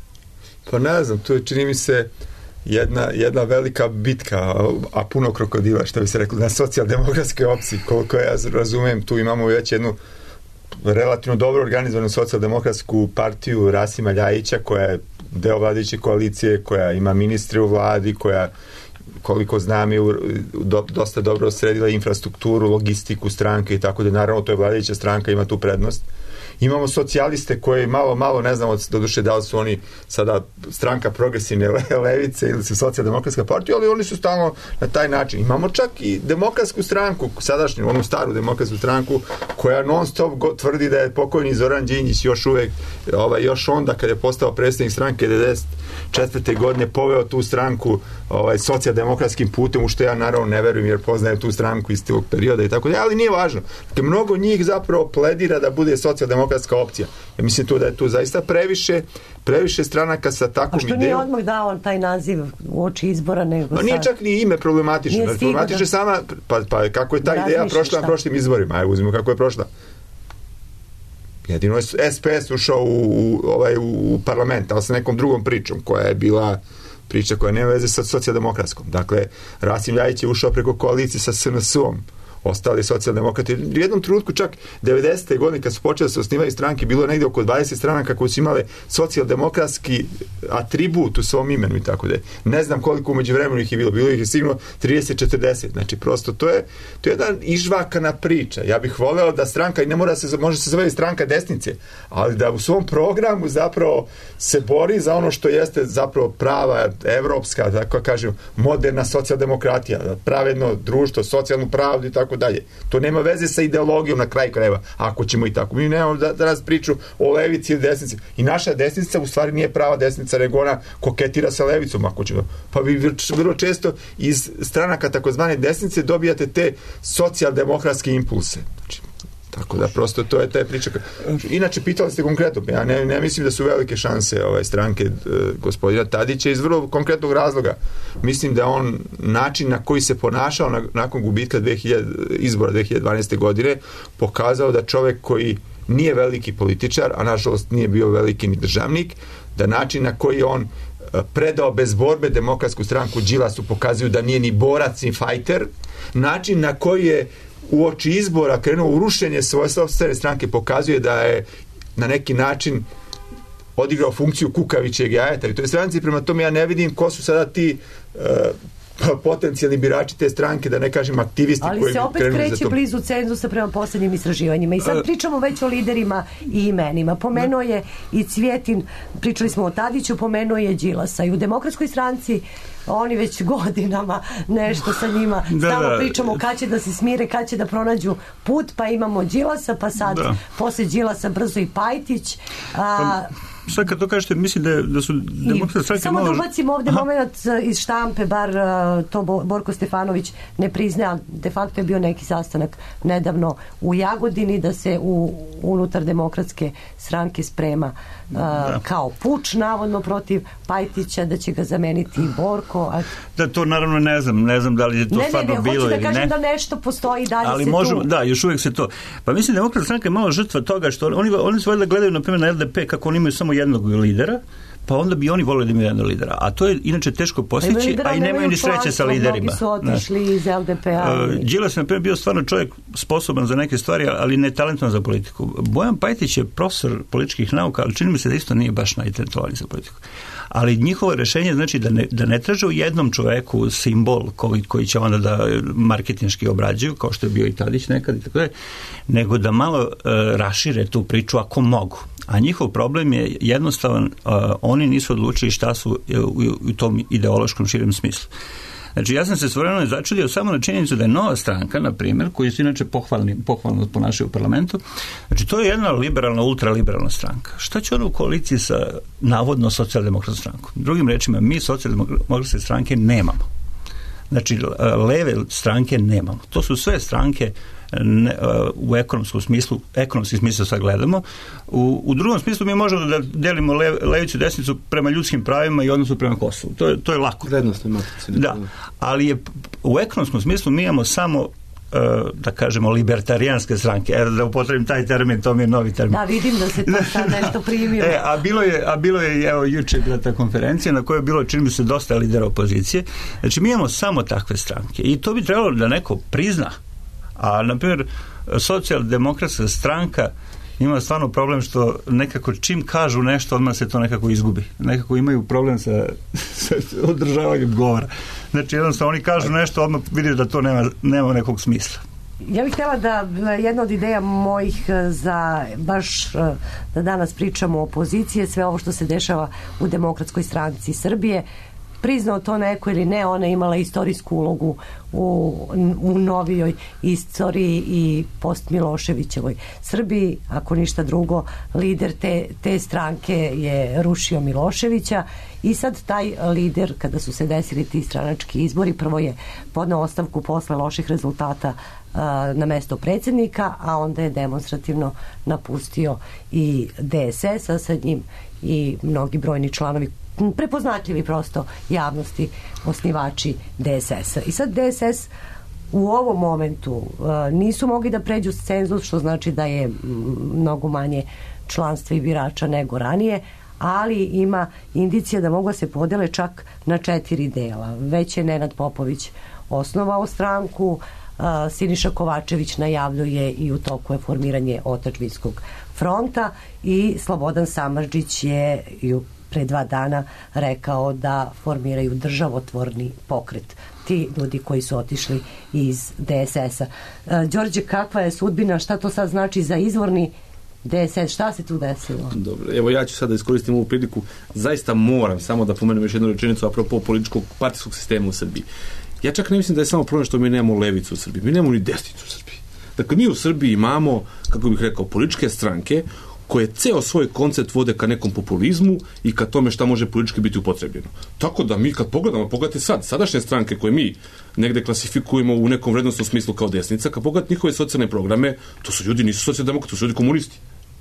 Pa ne znam, to je, čini mi se, jedna, jedna velika bitka, a, a puno krokodila, što bi se reklo, na socijaldemokratskoj opciji. Koliko ja razumem, tu imamo već jednu relativno dobro organizovanu socijaldemokratsku partiju Rasima Ljajića, koja je deo vladajuće koalicije, koja ima ministre u vladi, koja, koliko znam, je do, dosta dobro sredila infrastrukturu, logistiku stranke i tako da, naravno, to je vladajuća stranka, ima tu prednost. Imamo socijaliste koji malo, malo, ne znamo doduše da li su oni sada stranka progresivne levice ili su socijaldemokratska partija, ali oni su stalno na taj način. Imamo čak i demokratsku stranku, sadašnju, onu staru demokratsku stranku, koja non stop tvrdi da je pokojni Zoran Đinđić još uvek, ovaj, još onda kad je postao predsjednik stranke devedeset četvrte godine poveo tu stranku ovaj, socijaldemokratskim putem, u što ja naravno ne verujem jer poznajem tu stranku iz tog perioda i tako da, ali nije važno. Dakle, mnogo njih zapravo pledira da bude socijaldemokratska opcija. Ja mislim tu da je tu zaista previše previše stranaka sa takvom idejom. A što nije odmah dao taj naziv u oči izbora, nego pa nije čak ni ime problematično. Problematično je sama, pa, pa kako je ta ideja prošla na prošlim izborima. Ajde, uzmimo kako je prošla. Jedino je S P S ušao u, u, ovaj, u parlament, ali sa nekom drugom pričom, koja je bila priča koja nema veze sa socijaldemokratskom. Dakle, Rasim Ljajić je ušao preko koalicije sa S N S-om, ostali socijaldemokrati. U jednom trenutku čak devedesete godine kad su počeli da se osnivaju stranke, bilo je negdje oko dvadeset stranaka koje su imale socijaldemokratski atribut u svom imenu i tako da. Ne znam koliko umeđu vremenu ih je bilo. Bilo ih je sigurno trideset četrdeset. Znači, prosto to je, to je jedna ižvakana priča. Ja bih voleo da stranka, i ne mora se, može se zove stranka desnice, ali da u svom programu zapravo se bori za ono što jeste zapravo prava, evropska, tako kažem, moderna socijaldemokratija, pravedno društvo, socijalnu pravdu i tako dalje. To nema veze sa ideologijom na kraju krajeva, ako ćemo i tako. Mi nemamo da, da raz priču o levici ili desnici. I naša desnica u stvari nije prava desnica, nego ona koketira sa levicom, ako ćemo. Pa vi vrlo često iz stranaka takozvane desnice dobijate te socijaldemokratske impulse. Znači, tako da prosto to je ta priča. Inače, pitali ste konkretno, ja ne, ne mislim da su velike šanse ovaj, stranke e, gospodina Tadića iz vrlo konkretnog razloga. Mislim da on način na koji se ponašao na, nakon gubitka dve hiljade, izbora dve hiljade dvanaeste godine pokazao da čovek koji nije veliki političar, a nažalost nije bio veliki ni državnik, da način na koji on predao bez borbe demokratsku stranku Đilasu pokazuju da nije ni borac ni fajter, način na koji je u oči izbora krenuo u rušenje svoje sopstvene stranke pokazuje da je na neki način odigrao funkciju kukavićeg jajeta. I to je stranci, prema tome ja ne vidim ko su sada ti uh, potencijalni birači te stranke, da ne kažem aktivisti ali koji se bi opet krenuli za kreće to. blizu cenzusa prema posljednjim istraživanjima i sad pričamo već o liderima i imenima. Pomenuo je i Cvjetin, pričali smo o Tadiću, pomenuo je Đilasa i u Demokratskoj stranci oni već godinama nešto sa njima da, stalno da. pričamo kad će da se smire, kad će da pronađu put, pa imamo Đilasa, pa sad da. posle Đilasa brzo i Pajtić. A, sad kad to kažete, mislim da, da su Demokratske stranke samo malo... da ubacimo ovde Aha. moment iz štampe, bar uh, to Borko Stefanović ne priznaje, de facto je bio neki sastanak nedavno u Jagodini da se u unutar Demokratske stranke sprema uh, kao puč navodno protiv Pajtića, da će ga zameniti Borko. A... Da, to naravno ne znam, ne znam da li je to ne, stvarno ne, ne, bilo ili ne. hoću da kažem da nešto postoji dalje ali se možemo, tu... da, još uvijek se to. Pa mislim da Demokratska stranka je malo žrtva toga što oni, oni su valjda gledaju na primjer na L D P kako oni imaju samo jednog lidera, pa onda bi oni volili da imaju jednog lidera. A to je inače teško postići, a i nemaju ni sreće sa liderima. Mnogi su otišli iz L D P-a. Đilas je na primjer bio stvarno čovjek sposoban za neke stvari, ali ne talentovan za politiku. Bojan Pajtić je profesor političkih nauka, ali čini mi se da isto nije baš najtalentovaniji za politiku. Ali njihovo rješenje znači da ne, da ne traže u jednom čoveku simbol koji, koji će onda da marketinški obrađuju, kao što je bio i Tadić nekad i tako dalje, nego da malo uh, rašire tu priču ako mogu. A njihov problem je jednostavan, uh, oni nisu odlučili šta su uh, u, u tom ideološkom širem smislu. Znači, ja sam se stvarno začudio samo na činjenicu da je Nova stranka, na primjer, koji su inače pohvalni, pohvalno ponašaju u parlamentu, znači to je jedna liberalna, ultraliberalna stranka. Šta će ona u koaliciji sa navodno socijaldemokratskom strankom? Drugim rečima, mi socijaldemokratske stranke nemamo. Znači, leve stranke nemamo. To su sve stranke ne, u ekonomskom smislu, ekonomski smislu sad gledamo. U, u drugom smislu mi možemo da delimo lev, levicu i desnicu prema ljudskim pravima i odnosu prema Kosovu. To je, to je lako. Vrednostne matrice. Da, ali je u ekonomskom smislu mi imamo samo da kažemo libertarijanske stranke. Evo da upotrebim taj termin, to mi je novi termin. Da, vidim da se to sad nešto primio. E, a bilo je, a bilo je evo juče bila ta konferencija na kojoj je bilo, čini mi se, dosta lidera opozicije. Znači mi imamo samo takve stranke i to bi trebalo da neko prizna. A na primjer socijaldemokratska stranka ima stvarno problem što nekako čim kažu nešto odmah se to nekako izgubi. Nekako imaju problem sa, sa održavanjem govora. Znači jednostavno oni kažu nešto odmah vidi da to nema, nema nekog smisla. Ja bih htjela da jedna od ideja mojih za baš da danas pričamo o opoziciji, sve ovo što se dešava u Demokratskoj stranci Srbije, priznao to neko ili ne, ona je imala istorijsku ulogu u, u novijoj istoriji i post Miloševićevoj Srbiji, ako ništa drugo, lider te, te stranke je rušio Miloševića i sad taj lider, kada su se desili ti stranački izbori, prvo je podneo ostavku posle loših rezultata a, na mesto predsjednika, a onda je demonstrativno napustio i D S S, a sa njim i mnogi brojni članovi prepoznatljivi prosto javnosti, osnivači D S S-a. I sad D S S u ovom momentu uh, nisu mogli da pređu cenzus, što znači da je mnogo manje članstva i birača nego ranije, ali ima indicija da mogu se podele čak na četiri dela. Već je Nenad Popović osnovao stranku, uh, Siniša Kovačević najavljuje i u toku je formiranje Otadžbinskog fronta i Slobodan Samardžić je i u pre dva dana rekao da formiraju državotvorni pokret. Ti ljudi koji su otišli iz D S S-a. E, Đorđe, kakva je sudbina? Šta to sad znači za izvorni D S S? Šta se tu desilo? Dobro, evo ja ću sad da iskoristim ovu priliku. Zaista moram samo da pomenem još jednu rečenicu apropo političkog partijskog sistema u Srbiji. Ja čak ne mislim da je samo problem što mi nemamo levicu u Srbiji. Mi nemamo ni desnicu u Srbiji. Dakle, mi u Srbiji imamo, kako bih rekao, političke stranke koje ceo svoj koncept vode ka nekom populizmu i ka tome šta može politički biti upotrebljeno. Tako da mi kad pogledamo, pogledajte sad, sadašnje stranke koje mi negde klasifikujemo u nekom vrednostnom smislu kao desnica, kad pogledate njihove socijalne programe, to su ljudi, nisu socijaldemokrati, to su ljudi komunisti.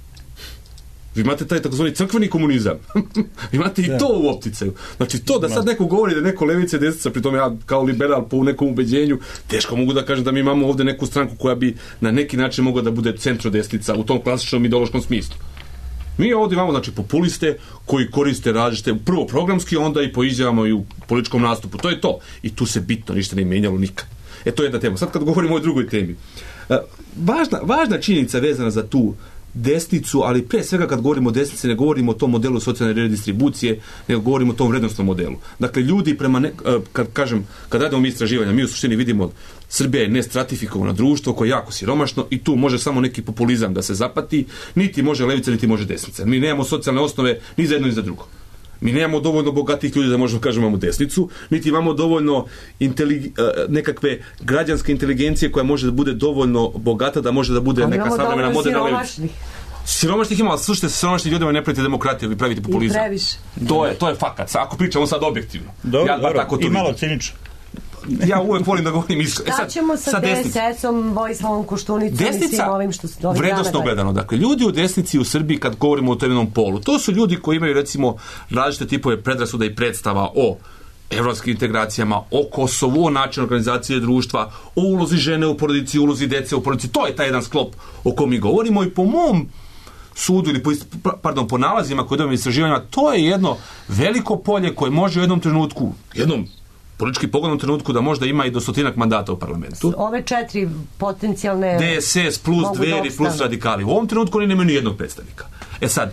Vi imate taj takozvani crkveni komunizam. Vi imate i to u opticaju. Znači to da sad neko govori da je neko levica i desnica, pri tome ja kao liberal po nekom ubeđenju, teško mogu da kažem da mi imamo ovde neku stranku koja bi na neki način mogla da bude centrodesnica u tom klasičnom ideološkom smislu. Mi ovdje imamo znači populiste koji koriste različite prvo programski, onda i po izjavama i u političkom nastupu. To je to. I tu se bitno ništa ne menjalo nikad. E to je jedna tema. Sad kad govorimo o drugoj temi. Važna, važna činjenica vezana za tu desnicu, ali pre svega kad govorimo o desnici, ne govorimo o tom modelu socijalne redistribucije, nego govorimo o tom vrednostnom modelu. Dakle, ljudi prema, ne, kad kažem, kad radimo mi istraživanja, mi u suštini vidimo Srbija je nestratifikovano društvo koje je jako siromašno i tu može samo neki populizam da se zapati, niti može levica, niti može desnica. Mi nemamo socijalne osnove ni za jedno ni za drugo. Mi nemamo dovoljno bogatih ljudi da možemo kažemo imamo desnicu, niti imamo dovoljno intelig, nekakve građanske inteligencije koja može da bude dovoljno bogata da može da bude ali neka savremena moderna levica. Siromašnih ima, ali slušajte, sa siromašnih ljudima ne pravite demokratiju, vi pravite populizam. I previše. To je, to je fakat. Ako pričamo sad objektivno. Dobro, ja, dobro, tako i malo cinično. Ja uvek volim da govorim iskreno. Šta ćemo sa, sa D S S-om, Vojislavom Koštunicom i svim ovim što se ovih dana... Vrednostno gledano. Dakle, ljudi u desnici u Srbiji, kad govorimo o temnom polu, to su ljudi koji imaju, recimo, različite tipove predrasuda i predstava o evropskim integracijama, o Kosovu, o načinu organizacije društva, o ulozi žene u porodici, ulozi dece u porodici. To je taj jedan sklop o kom mi govorimo i po mom sudu ili po, pardon, po nalazima koje dobimo istraživanja, to je jedno veliko polje koje može u jednom trenutku, jednom politički poglednom trenutku da možda ima i do stotinak mandata u parlamentu. Ove četiri potencijalne... D S S plus Dveri plus radikali. U ovom trenutku oni nemaju ni jednog predstavnika. E sad,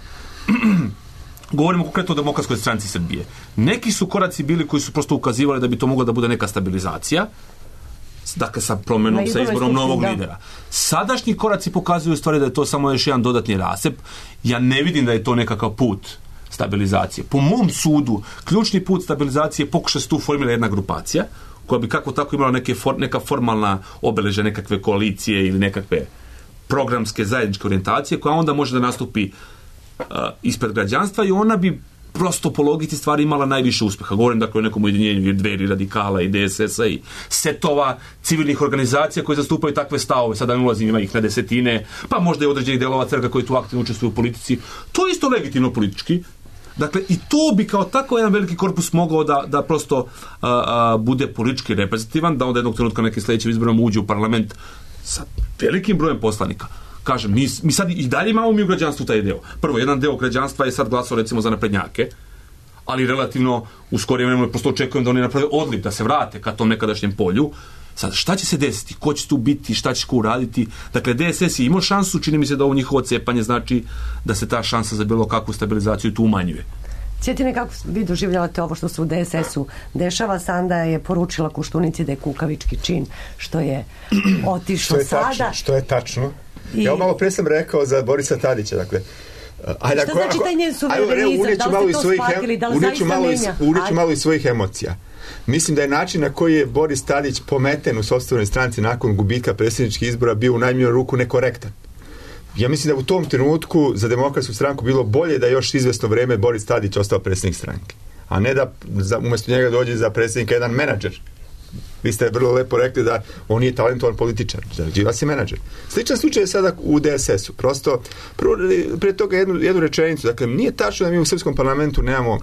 govorimo konkretno o Demokratskoj stranci Srbije. Neki su koraci bili koji su prosto ukazivali da bi to mogla da bude neka stabilizacija, dakle sa promenom, sa izborom novog da. lidera. Sadašnji koraci pokazuju u stvari da je to samo još jedan dodatni rasep. Ja ne vidim da je to nekakav put stabilizacije. Po mom sudu, ključni put stabilizacije pokuša se tu formira jedna grupacija, koja bi kako tako imala neke for, neka formalna obeležja, nekakve koalicije ili nekakve programske zajedničke orijentacije, koja onda može da nastupi uh, ispred građanstva i ona bi prosto po logici stvari imala najviše uspeha. Govorim dakle o nekom ujedinjenju i Dveri, radikala i D S S-a i setova civilnih organizacija koje zastupaju takve stavove. Sada ne ulazim, ima ih na desetine, pa možda i određenih delova crkva koji tu aktivno učestvuju u politici. To je isto legitimno politički. Dakle, i to bi kao tako jedan veliki korpus mogao da, da prosto a, a, bude politički reprezentativan, da onda jednog trenutka nekim sledećim izborom uđe u parlament sa velikim brojem poslanika. Kažem, mi, mi sad i dalje imamo mi u građanstvu taj deo. Prvo, jedan deo građanstva je sad glasao recimo za naprednjake, ali relativno u skorijem vremenu prosto očekujem da oni naprave odliv, da se vrate ka tom nekadašnjem polju. Sad, šta će se desiti? Ko će tu biti? Šta će ko uraditi? Dakle, D S S je imao šansu, čini mi se da ovo njihovo cepanje znači da se ta šansa za bilo kakvu stabilizaciju tu umanjuje. Sjetine, kako vi doživljavate ovo što se u D S S-u dešava? Sanda je poručila Koštunici da je kukavički čin, što je otišlo što je sada. Tačno, što je tačno. I... Ja malo pre sam rekao za Borisa Tadića, dakle, ajde, šta ako, znači taj njen suverenizam? Da li ste to shvatili? Da li zaista menja? Uneću malo iz svojih emocija. Mislim da je način na koji je Boris Tadić pometen u sopstvenoj stranci nakon gubitka predsjedničkih izbora bio u najmanju ruku nekorektan. Ja mislim da u tom trenutku za Demokratsku stranku bilo bolje da još izvesno vreme Boris Tadić ostao predsjednik stranke, a ne da za, umjesto njega dođe za predsjednika jedan menadžer. Vi ste vrlo lepo rekli da on nije talentovan političar, da Đilas je menadžer. Sličan slučaj je sada u D S S-u. Prosto, prvo, prije toga jednu, jednu rečenicu. Dakle, nije tačno da mi u srpskom parlamentu nemamo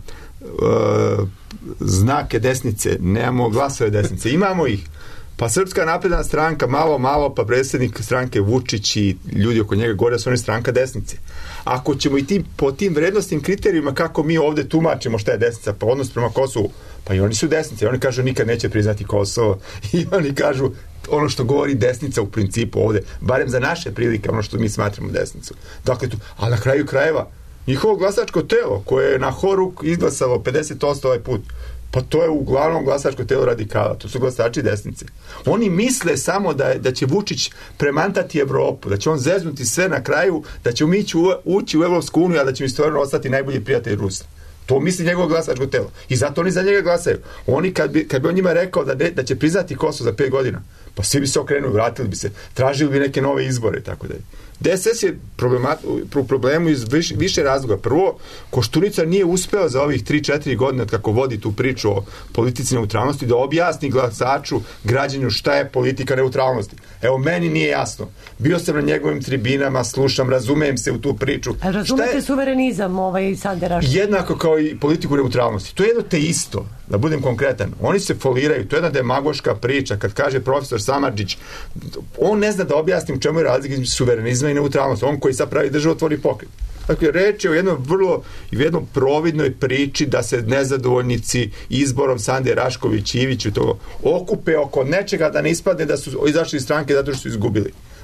uh, znake desnice, nemamo glasove desnice. Imamo ih. Pa Srpska napredna stranka, malo, malo, pa predsjednik stranke Vučić i ljudi oko njega govore da su oni stranka desnice. Ako ćemo i tim, po tim vrednostnim kriterijima kako mi ovdje tumačimo šta je desnica, pa odnos prema Kosovu, pa i oni su desnice. Oni kažu nikad neće priznati Kosovo i oni kažu ono što govori desnica u principu ovdje, barem za naše prilike, ono što mi smatramo desnicu. Dakle, tu, a na kraju krajeva, njihovo glasačko telo koje je na horuk izglasalo pedeset posto ovaj put, pa to je uglavnom glasačko telo radikala, to su glasači desnice. Oni misle samo da, da će Vučić premantati Evropu, da će on zeznuti sve na kraju, da će ući u, ući u Evropsku uniju, a da će mi stvarno ostati najbolji prijatelj Rusa. To misli njegovo glasačko telo. I zato oni za njega glasaju. Oni kad bi, kad bi on njima rekao da, de, da će priznati Kosovo za pet godina, pa svi bi se okrenuli, vratili bi se, tražili bi neke nove izbore, tako da je. D S S je u problemu iz više, više razloga. Prvo, Koštunica nije uspeo za ovih tri četiri godine kako vodi tu priču o politici neutralnosti da objasni glasaču, građanju šta je politika neutralnosti. Evo, meni nije jasno. Bio sam na njegovim tribinama, slušam, razumem se u tu priču. A razumete je... suverenizam ovaj Sanderaš? Jednako kao i politiku neutralnosti. To je jedno te isto, da budem konkretan. Oni se foliraju. To je jedna demagoška priča. Kad kaže profesor Samardžić, on ne zna da objasnim čemu je razlika između suverenizma i neutralnosti. On koji sad pravi državotvori pokret. Dakle, reč je o jednoj vrlo i u jednom providnoj priči da se nezadovoljnici izborom Sande Rašković i Iviću to okupe oko nečega da ne ispadne da su izašli iz stranke zato što su izgubili.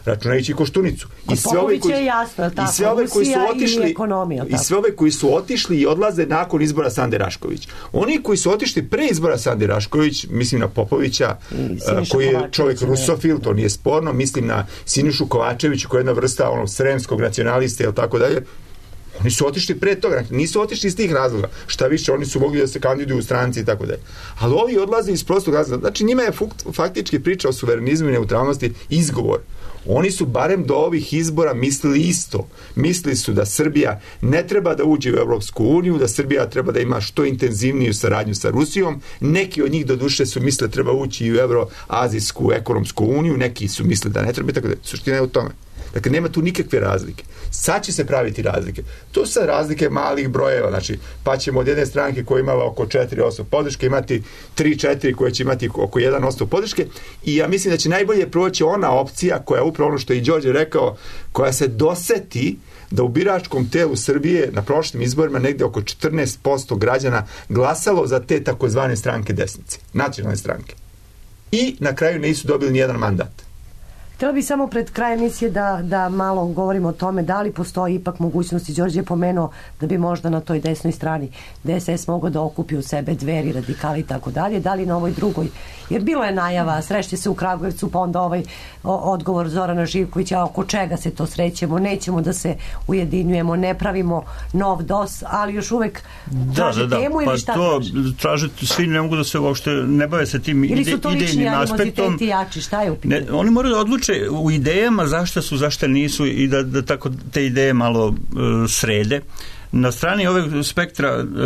računajući Koštunicu. I sve ove koji je jasno, tako, i sve ove koji su otišli i ekonomija, i sve ove koji su otišli i odlaze nakon izbora Sande Rašković. Oni koji su otišli pre izbora Sande Rašković, mislim na Popovića, koji je čovjek rusofil, to nije sporno, mislim na Sinišu Kovačevića, koja je jedna vrsta onog sremskog nacionaliste ili tako dalje. Oni su otišli pre toga, nisu otišli iz tih razloga. Šta više, oni su mogli da se kandiduju u stranci i tako dalje. Ali ovi odlaze iz prostog razloga. Znači, njima je faktički priča o suverenizmu i neutralnosti izgovor. Oni su barem do ovih izbora mislili isto. Mislili su da Srbija ne treba da uđe u Evropsku uniju, da Srbija treba da ima što intenzivniju saradnju sa Rusijom. Neki od njih do duše su mislili da treba ući u Evroazijsku ekonomsku uniju, neki su mislili da ne treba, tako da suština je u tome. Dakle, nema tu nikakve razlike. Sad će se praviti razlike. To su razlike malih brojeva, znači, pa ćemo od jedne stranke koja imala oko četiri posto podrške imati tri četiri koje će imati oko jedan posto podrške i ja mislim da će najbolje proći ona opcija koja je upravo ono što je i Đorđe rekao, koja se doseti da u biračkom telu Srbije na prošlim izborima negde oko četrnaest posto građana glasalo za te takozvane stranke desnice, nacionalne stranke. I na kraju nisu dobili nijedan mandat. Htjela bih samo pred krajem emisije da, da malo govorimo o tome da li postoji ipak mogućnosti, Đorđe je pomenuo da bi možda na toj desnoj strani D S S mogao da okupi u sebe Dveri, radikali i tako dalje, da li na ovoj drugoj, jer bilo je najava, srećte se u Kragujevcu, pa onda ovaj o, odgovor Zorana Živkovića, oko čega se to srećemo, nećemo da se ujedinjujemo, ne pravimo nov D O S, ali još uvek traže da, da, da. temu ili pa šta to traže? traže, svi ne mogu da se uopšte ne bave se tim ide, idejnim aspektom. Ili su to lični animoziteti jači, šta je u pitanju? Ne, oni moraju da odluče u idejama zašto su, zašto nisu i da, da tako te ideje malo uh, srede. Na strani ove spektra uh,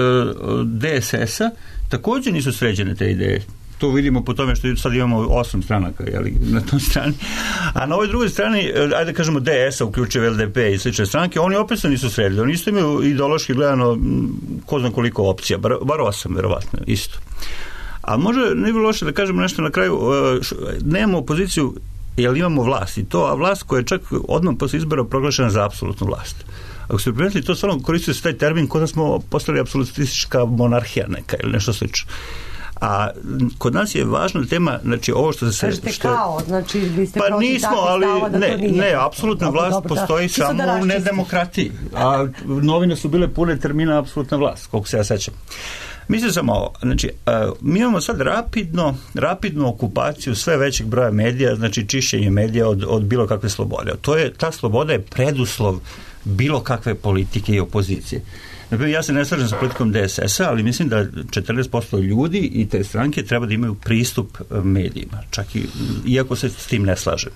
D S S-a također nisu sređene te ideje. To vidimo po tome što sad imamo osam stranaka, jeli, na tom strani. A na ovoj drugoj strani, ajde kažemo D S-a, uključuje L D P i slične stranke, oni opet se nisu sredili. Oni isto imaju ideološki gledano ko zna koliko opcija, bar, bar osam, verovatno, isto. A može, ne bi loše da kažemo nešto na kraju, nemamo opoziciju, jer imamo vlast i to, a vlast koja je čak odmah posle izbora proglašena za apsolutnu vlast. Ako se primetili, to stvarno koristio se taj termin kao da smo postali apsolutistička monarhija neka ili nešto slično. A kod nas je važna tema, znači ovo što se... Kažete što, kao, znači vi ste pa nismo, ali stava, da ne, to nije. ne, apsolutna dobro, vlast dobro, postoji da, samo da u nedemokratiji. A novine su bile pune termina apsolutna vlast, koliko se ja sećam. Mislim samo ovo, znači, uh, mi imamo sad rapidno, rapidnu okupaciju sve većeg broja medija, znači čišćenje medija od, od bilo kakve slobode. To je, ta sloboda je preduslov bilo kakve politike i opozicije. Naprimjer, ja se ne slažem sa politikom D S S-a, ali mislim da četrnaest posto ljudi i te stranke treba da imaju pristup medijima, čak i, iako se s tim ne slažem.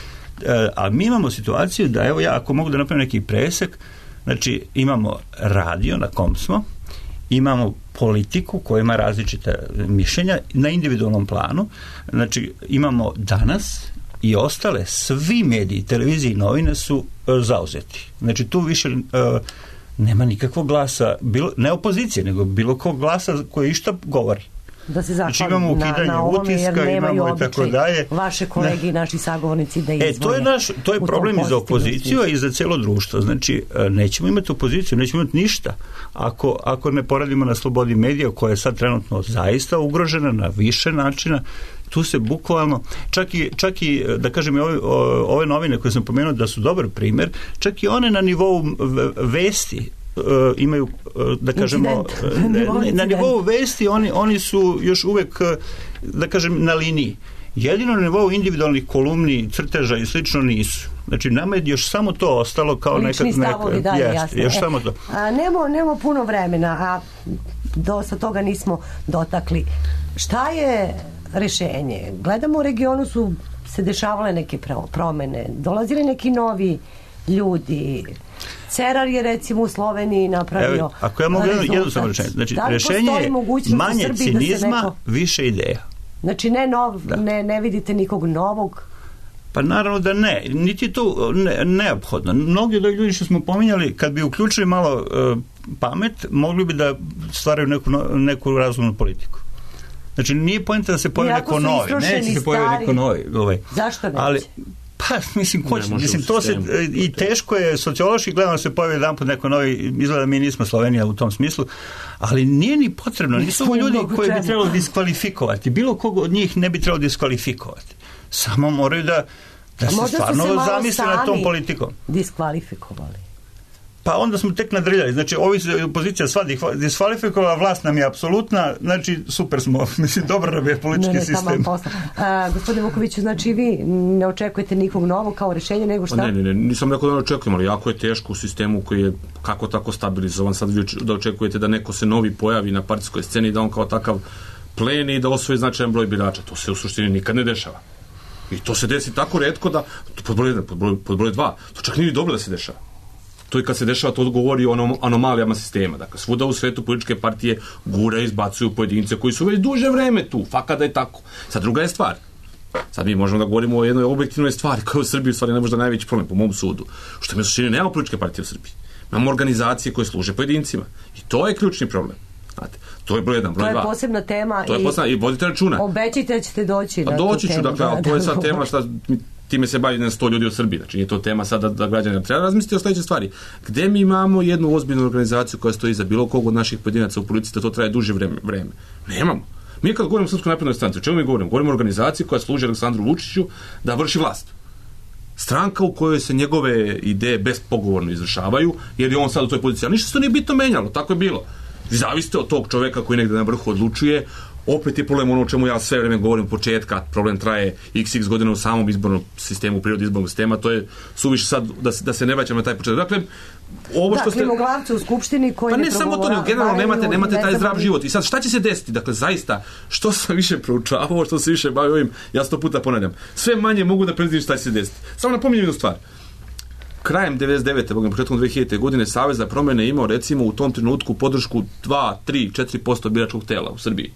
E, a mi imamo situaciju da, evo ja, ako mogu da napravim neki presek, znači imamo radio na kom smo, imamo politiku koja ima različite mišljenja na individualnom planu, znači imamo Danas i ostale, svi mediji, televizije i novine su e, zauzeti. Znači tu više... E, nema nikakvog glasa, bilo, ne opozicije, nego bilo kog glasa koji išta govori. Da se zahvalim znači, imamo na, na ovome, jer nemaju običaj vaše kolege ne. I naši sagovornici da izvore. E, to je, naš, to je problem i za opoziciju, a i za cijelo društvo. Znači, nećemo imati opoziciju, nećemo imati ništa ako, ako ne poradimo na slobodi medija, koja je sad trenutno zaista ugrožena na više načina. Tu se bukvalno, čak i, čak i da kažem, ove, ove novine koje sam pomenuo da su dobar primjer, čak i one na nivou vesti uh, imaju, uh, da kažemo, uh, na nivou vesti oni, oni su još uvek, uh, da kažem, na liniji. Jedino na nivou individualnih kolumni, crteža i slično nisu. Znači, nama je još samo to ostalo kao neka... Lični stavovi, da, jest, jasno. Još e, samo to. A, nemo, nemo puno vremena, a dosta toga nismo dotakli. Šta je rešenje? Gledamo u regionu su se dešavale neke promene, dolazili neki novi ljudi. Cerar je recimo u Sloveniji napravio Evo, ako ja mogu jedno samo rečenje, znači da rešenje je manje cinizma, neko... više ideja. Znači ne, nov, ne, ne vidite nikog novog? Pa naravno da ne, niti je to ne, neophodno. Mnogi od ljudi što smo pominjali, kad bi uključili malo uh, pamet, mogli bi da stvaraju neku, neku razumnu politiku. Znači, nije poenta da se pojavi neko novi. Neće se pojavi neko novi. Ovaj. Zašto neće? Ali, pa, mislim, ko će, mislim, to se, i teško je, sociološki gledano da se pojavi jedan put neko novi, izgleda mi nismo Slovenija u tom smislu, ali nije ni potrebno, nisu ovo ljudi koji bi trebalo diskvalifikovati, bilo koga od njih ne bi trebalo diskvalifikovati. Samo moraju da Da se stvarno zamisli na tom politikom. Diskvalifikovali. Pa onda smo tek nadrljali. Znači, ovi su opozicija sva diskvalifikovala, vlast nam je apsolutna, znači, super smo. Mislim, dobro nam je politički ne, ne, sistem. A, gospodine Vukoviću, znači vi ne očekujete nikog novog kao rješenje, nego šta? Ne, ne, ne, nisam rekao da ne očekujem, ali jako je teško u sistemu koji je kako tako stabilizovan. Sad vi da očekujete da neko se novi pojavi na partijskoj sceni, da on kao takav pleni i da osvoji značajan broj birača. To se u suštini nikad ne dešava. I to se desi tako retko da, pod broj jedan, pod broj, pod broj dva, to čak nije dobro da se dešava. To i kad se dešava, to govori o onom anomalijama sistema. Dakle, svuda u svetu političke partije gura izbacuju pojedince koji su već duže vreme tu, fakat da je tako. Sad druga je stvar. Sad mi možemo da govorimo o jednoj objektivnoj stvari koja u Srbiji u stvari ne možda najveći problem, po mom sudu. Što mi u suštini nema političke partije u Srbiji. Imamo organizacije koje služe pojedincima. I to je ključni problem. Znate, to je broj jedan, broj dva. To je posebna tema. To je posebna, i vodite računa. Obećajte da ćete doći pa na doći tu ću, temu. dakle, ali to je sad tema šta time se bavi na sto ljudi u Srbiji. Znači, nije to tema sada da građani treba razmisliti o sledeće stvari. Gde mi imamo jednu ozbiljnu organizaciju koja stoji za bilo kog od naših pojedinaca u politici, da to traje duže vreme? vreme. Nemamo. Mi kad govorimo o Srpskoj naprednoj stranci, o čemu mi govorimo? Govorimo o organizaciji koja služi Aleksandru Vučiću da vrši vlast. Stranka u kojoj se njegove ideje bespogovorno izvršavaju, jer je on sad u toj poziciji. A ništa se to nije bitno menjalo, tako je bilo. Zavisite od tog čoveka koji negde na vrhu odlučuje. Opet je problem ono o čemu ja sve vreme govorim od početka, problem traje iks iks godina u samom izbornom sistemu, u prirodi izbornog sistema, to je suviše sad da se, da se ne vraćam na taj početak. Dakle, ovo što da, ste... klimoglavci u Skupštini koji pa ne, ne samo to, ne, generalno nemate, nemate taj zdrav život. I sad, šta će se desiti? Dakle, zaista, što sam više proučavao, što se više bavio ovim, ja sto puta ponavljam, sve manje mogu da predvidim šta će se desiti. Samo napominjem jednu stvar. Krajem devedeset devete. početkom dve hiljadite. godine Savez za promene imao recimo u tom trenutku podršku dva, tri, četiri posto biračkog tela u Srbiji.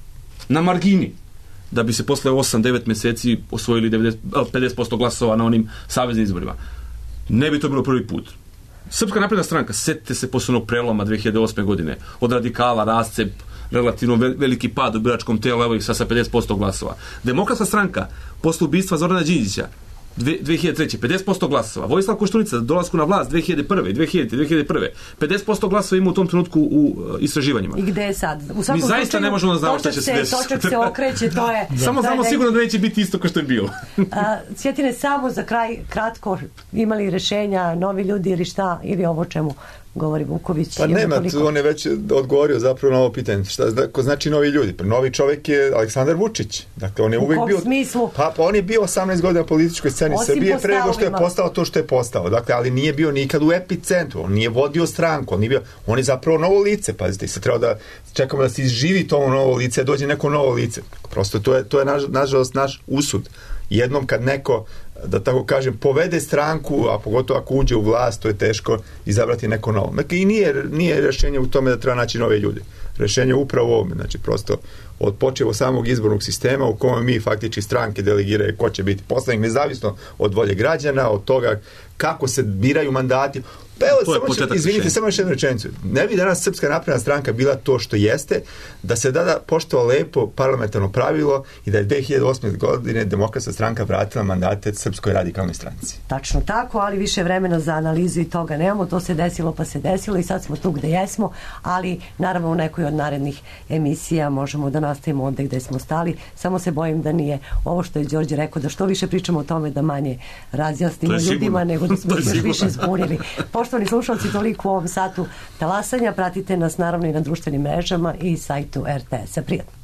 Na margini. Da bi se posle osam devet meseci osvojili devedeset, pedeset posto glasova na onim saveznim izborima. Ne bi to bilo prvi put. Srpska napredna stranka, setite se posle onog preloma dve hiljade osme. godine. Od radikala, rascep, relativno veliki pad u biračkom telu, evo ih sa pedeset posto glasova. Demokratska stranka, posle ubistva Zorana Đinđića, dve hiljade treće. pedeset posto glasova. Vojislav Koštunica dolasku na vlast dve hiljade prve. dve hiljadite. dve hiljade prve. pedeset posto glasova ima u tom trenutku u uh, istraživanjima. I gde je sad? U Mi zaista slučaju, ne možemo da znamo šta će se desiti. Točak se okreće, to je... Da. Samo znamo sigurno da neće biti isto kao što je bilo. Sjetine, samo za kraj, kratko, imali rešenja, novi ljudi ili šta, ili ovo čemu govori Vuković. Pa nema, toliko... on je već odgovorio zapravo na ovo pitanje. Šta ko znači novi ljudi? Pa novi čovjek je Aleksandar Vučić. Dakle, on je uvek bio... smislu? Pa, pa on je bio osamnaest godina na političkoj sceni Osim Srbije pre nego što je postao to što je postao. Dakle, ali nije bio nikad u epicentru. On nije vodio stranku. On, nije bio, on je zapravo novo lice. Pazite, se treba da čekamo da se izživi to novo lice, dođe neko novo lice. Prosto to je, to je naž, nažalost naš usud. Jednom kad neko, da tako kažem, povede stranku, a pogotovo ako uđe u vlast, to je teško izabrati neko novo. Dakle, i nije, nije rešenje u tome da treba naći nove ljude. Rešenje je upravo ovome, znači prosto od počevo samog izbornog sistema u kome mi faktički stranke delegiraju ko će biti poslanik, nezavisno od volje građana, od toga kako se biraju mandati. Pa evo, samo še, izvinite, samo još jednu rečenicu. Ne bi danas Srpska napredna stranka bila to što jeste, da se da poštovao lepo parlamentarno pravilo i da je dve hiljade osme. godine Demokratska stranka vratila mandate Srpskoj radikalnoj stranci. Tačno tako, ali više vremena za analizu i toga nemamo. To se desilo pa se desilo i sad smo tu gde jesmo, ali naravno u nekoj od narednih emisija možemo da nastavimo ovde gde smo stali. Samo se bojim da nije ovo što je Đorđe rekao, da što više pričamo o tome da manje razjasnimo ljudima, nego da smo još više zbunili. Poštovani slušalci, toliko u ovom satu talasanja. Pratite nas naravno i na društvenim mrežama i sajtu er te es-a. Prijatno.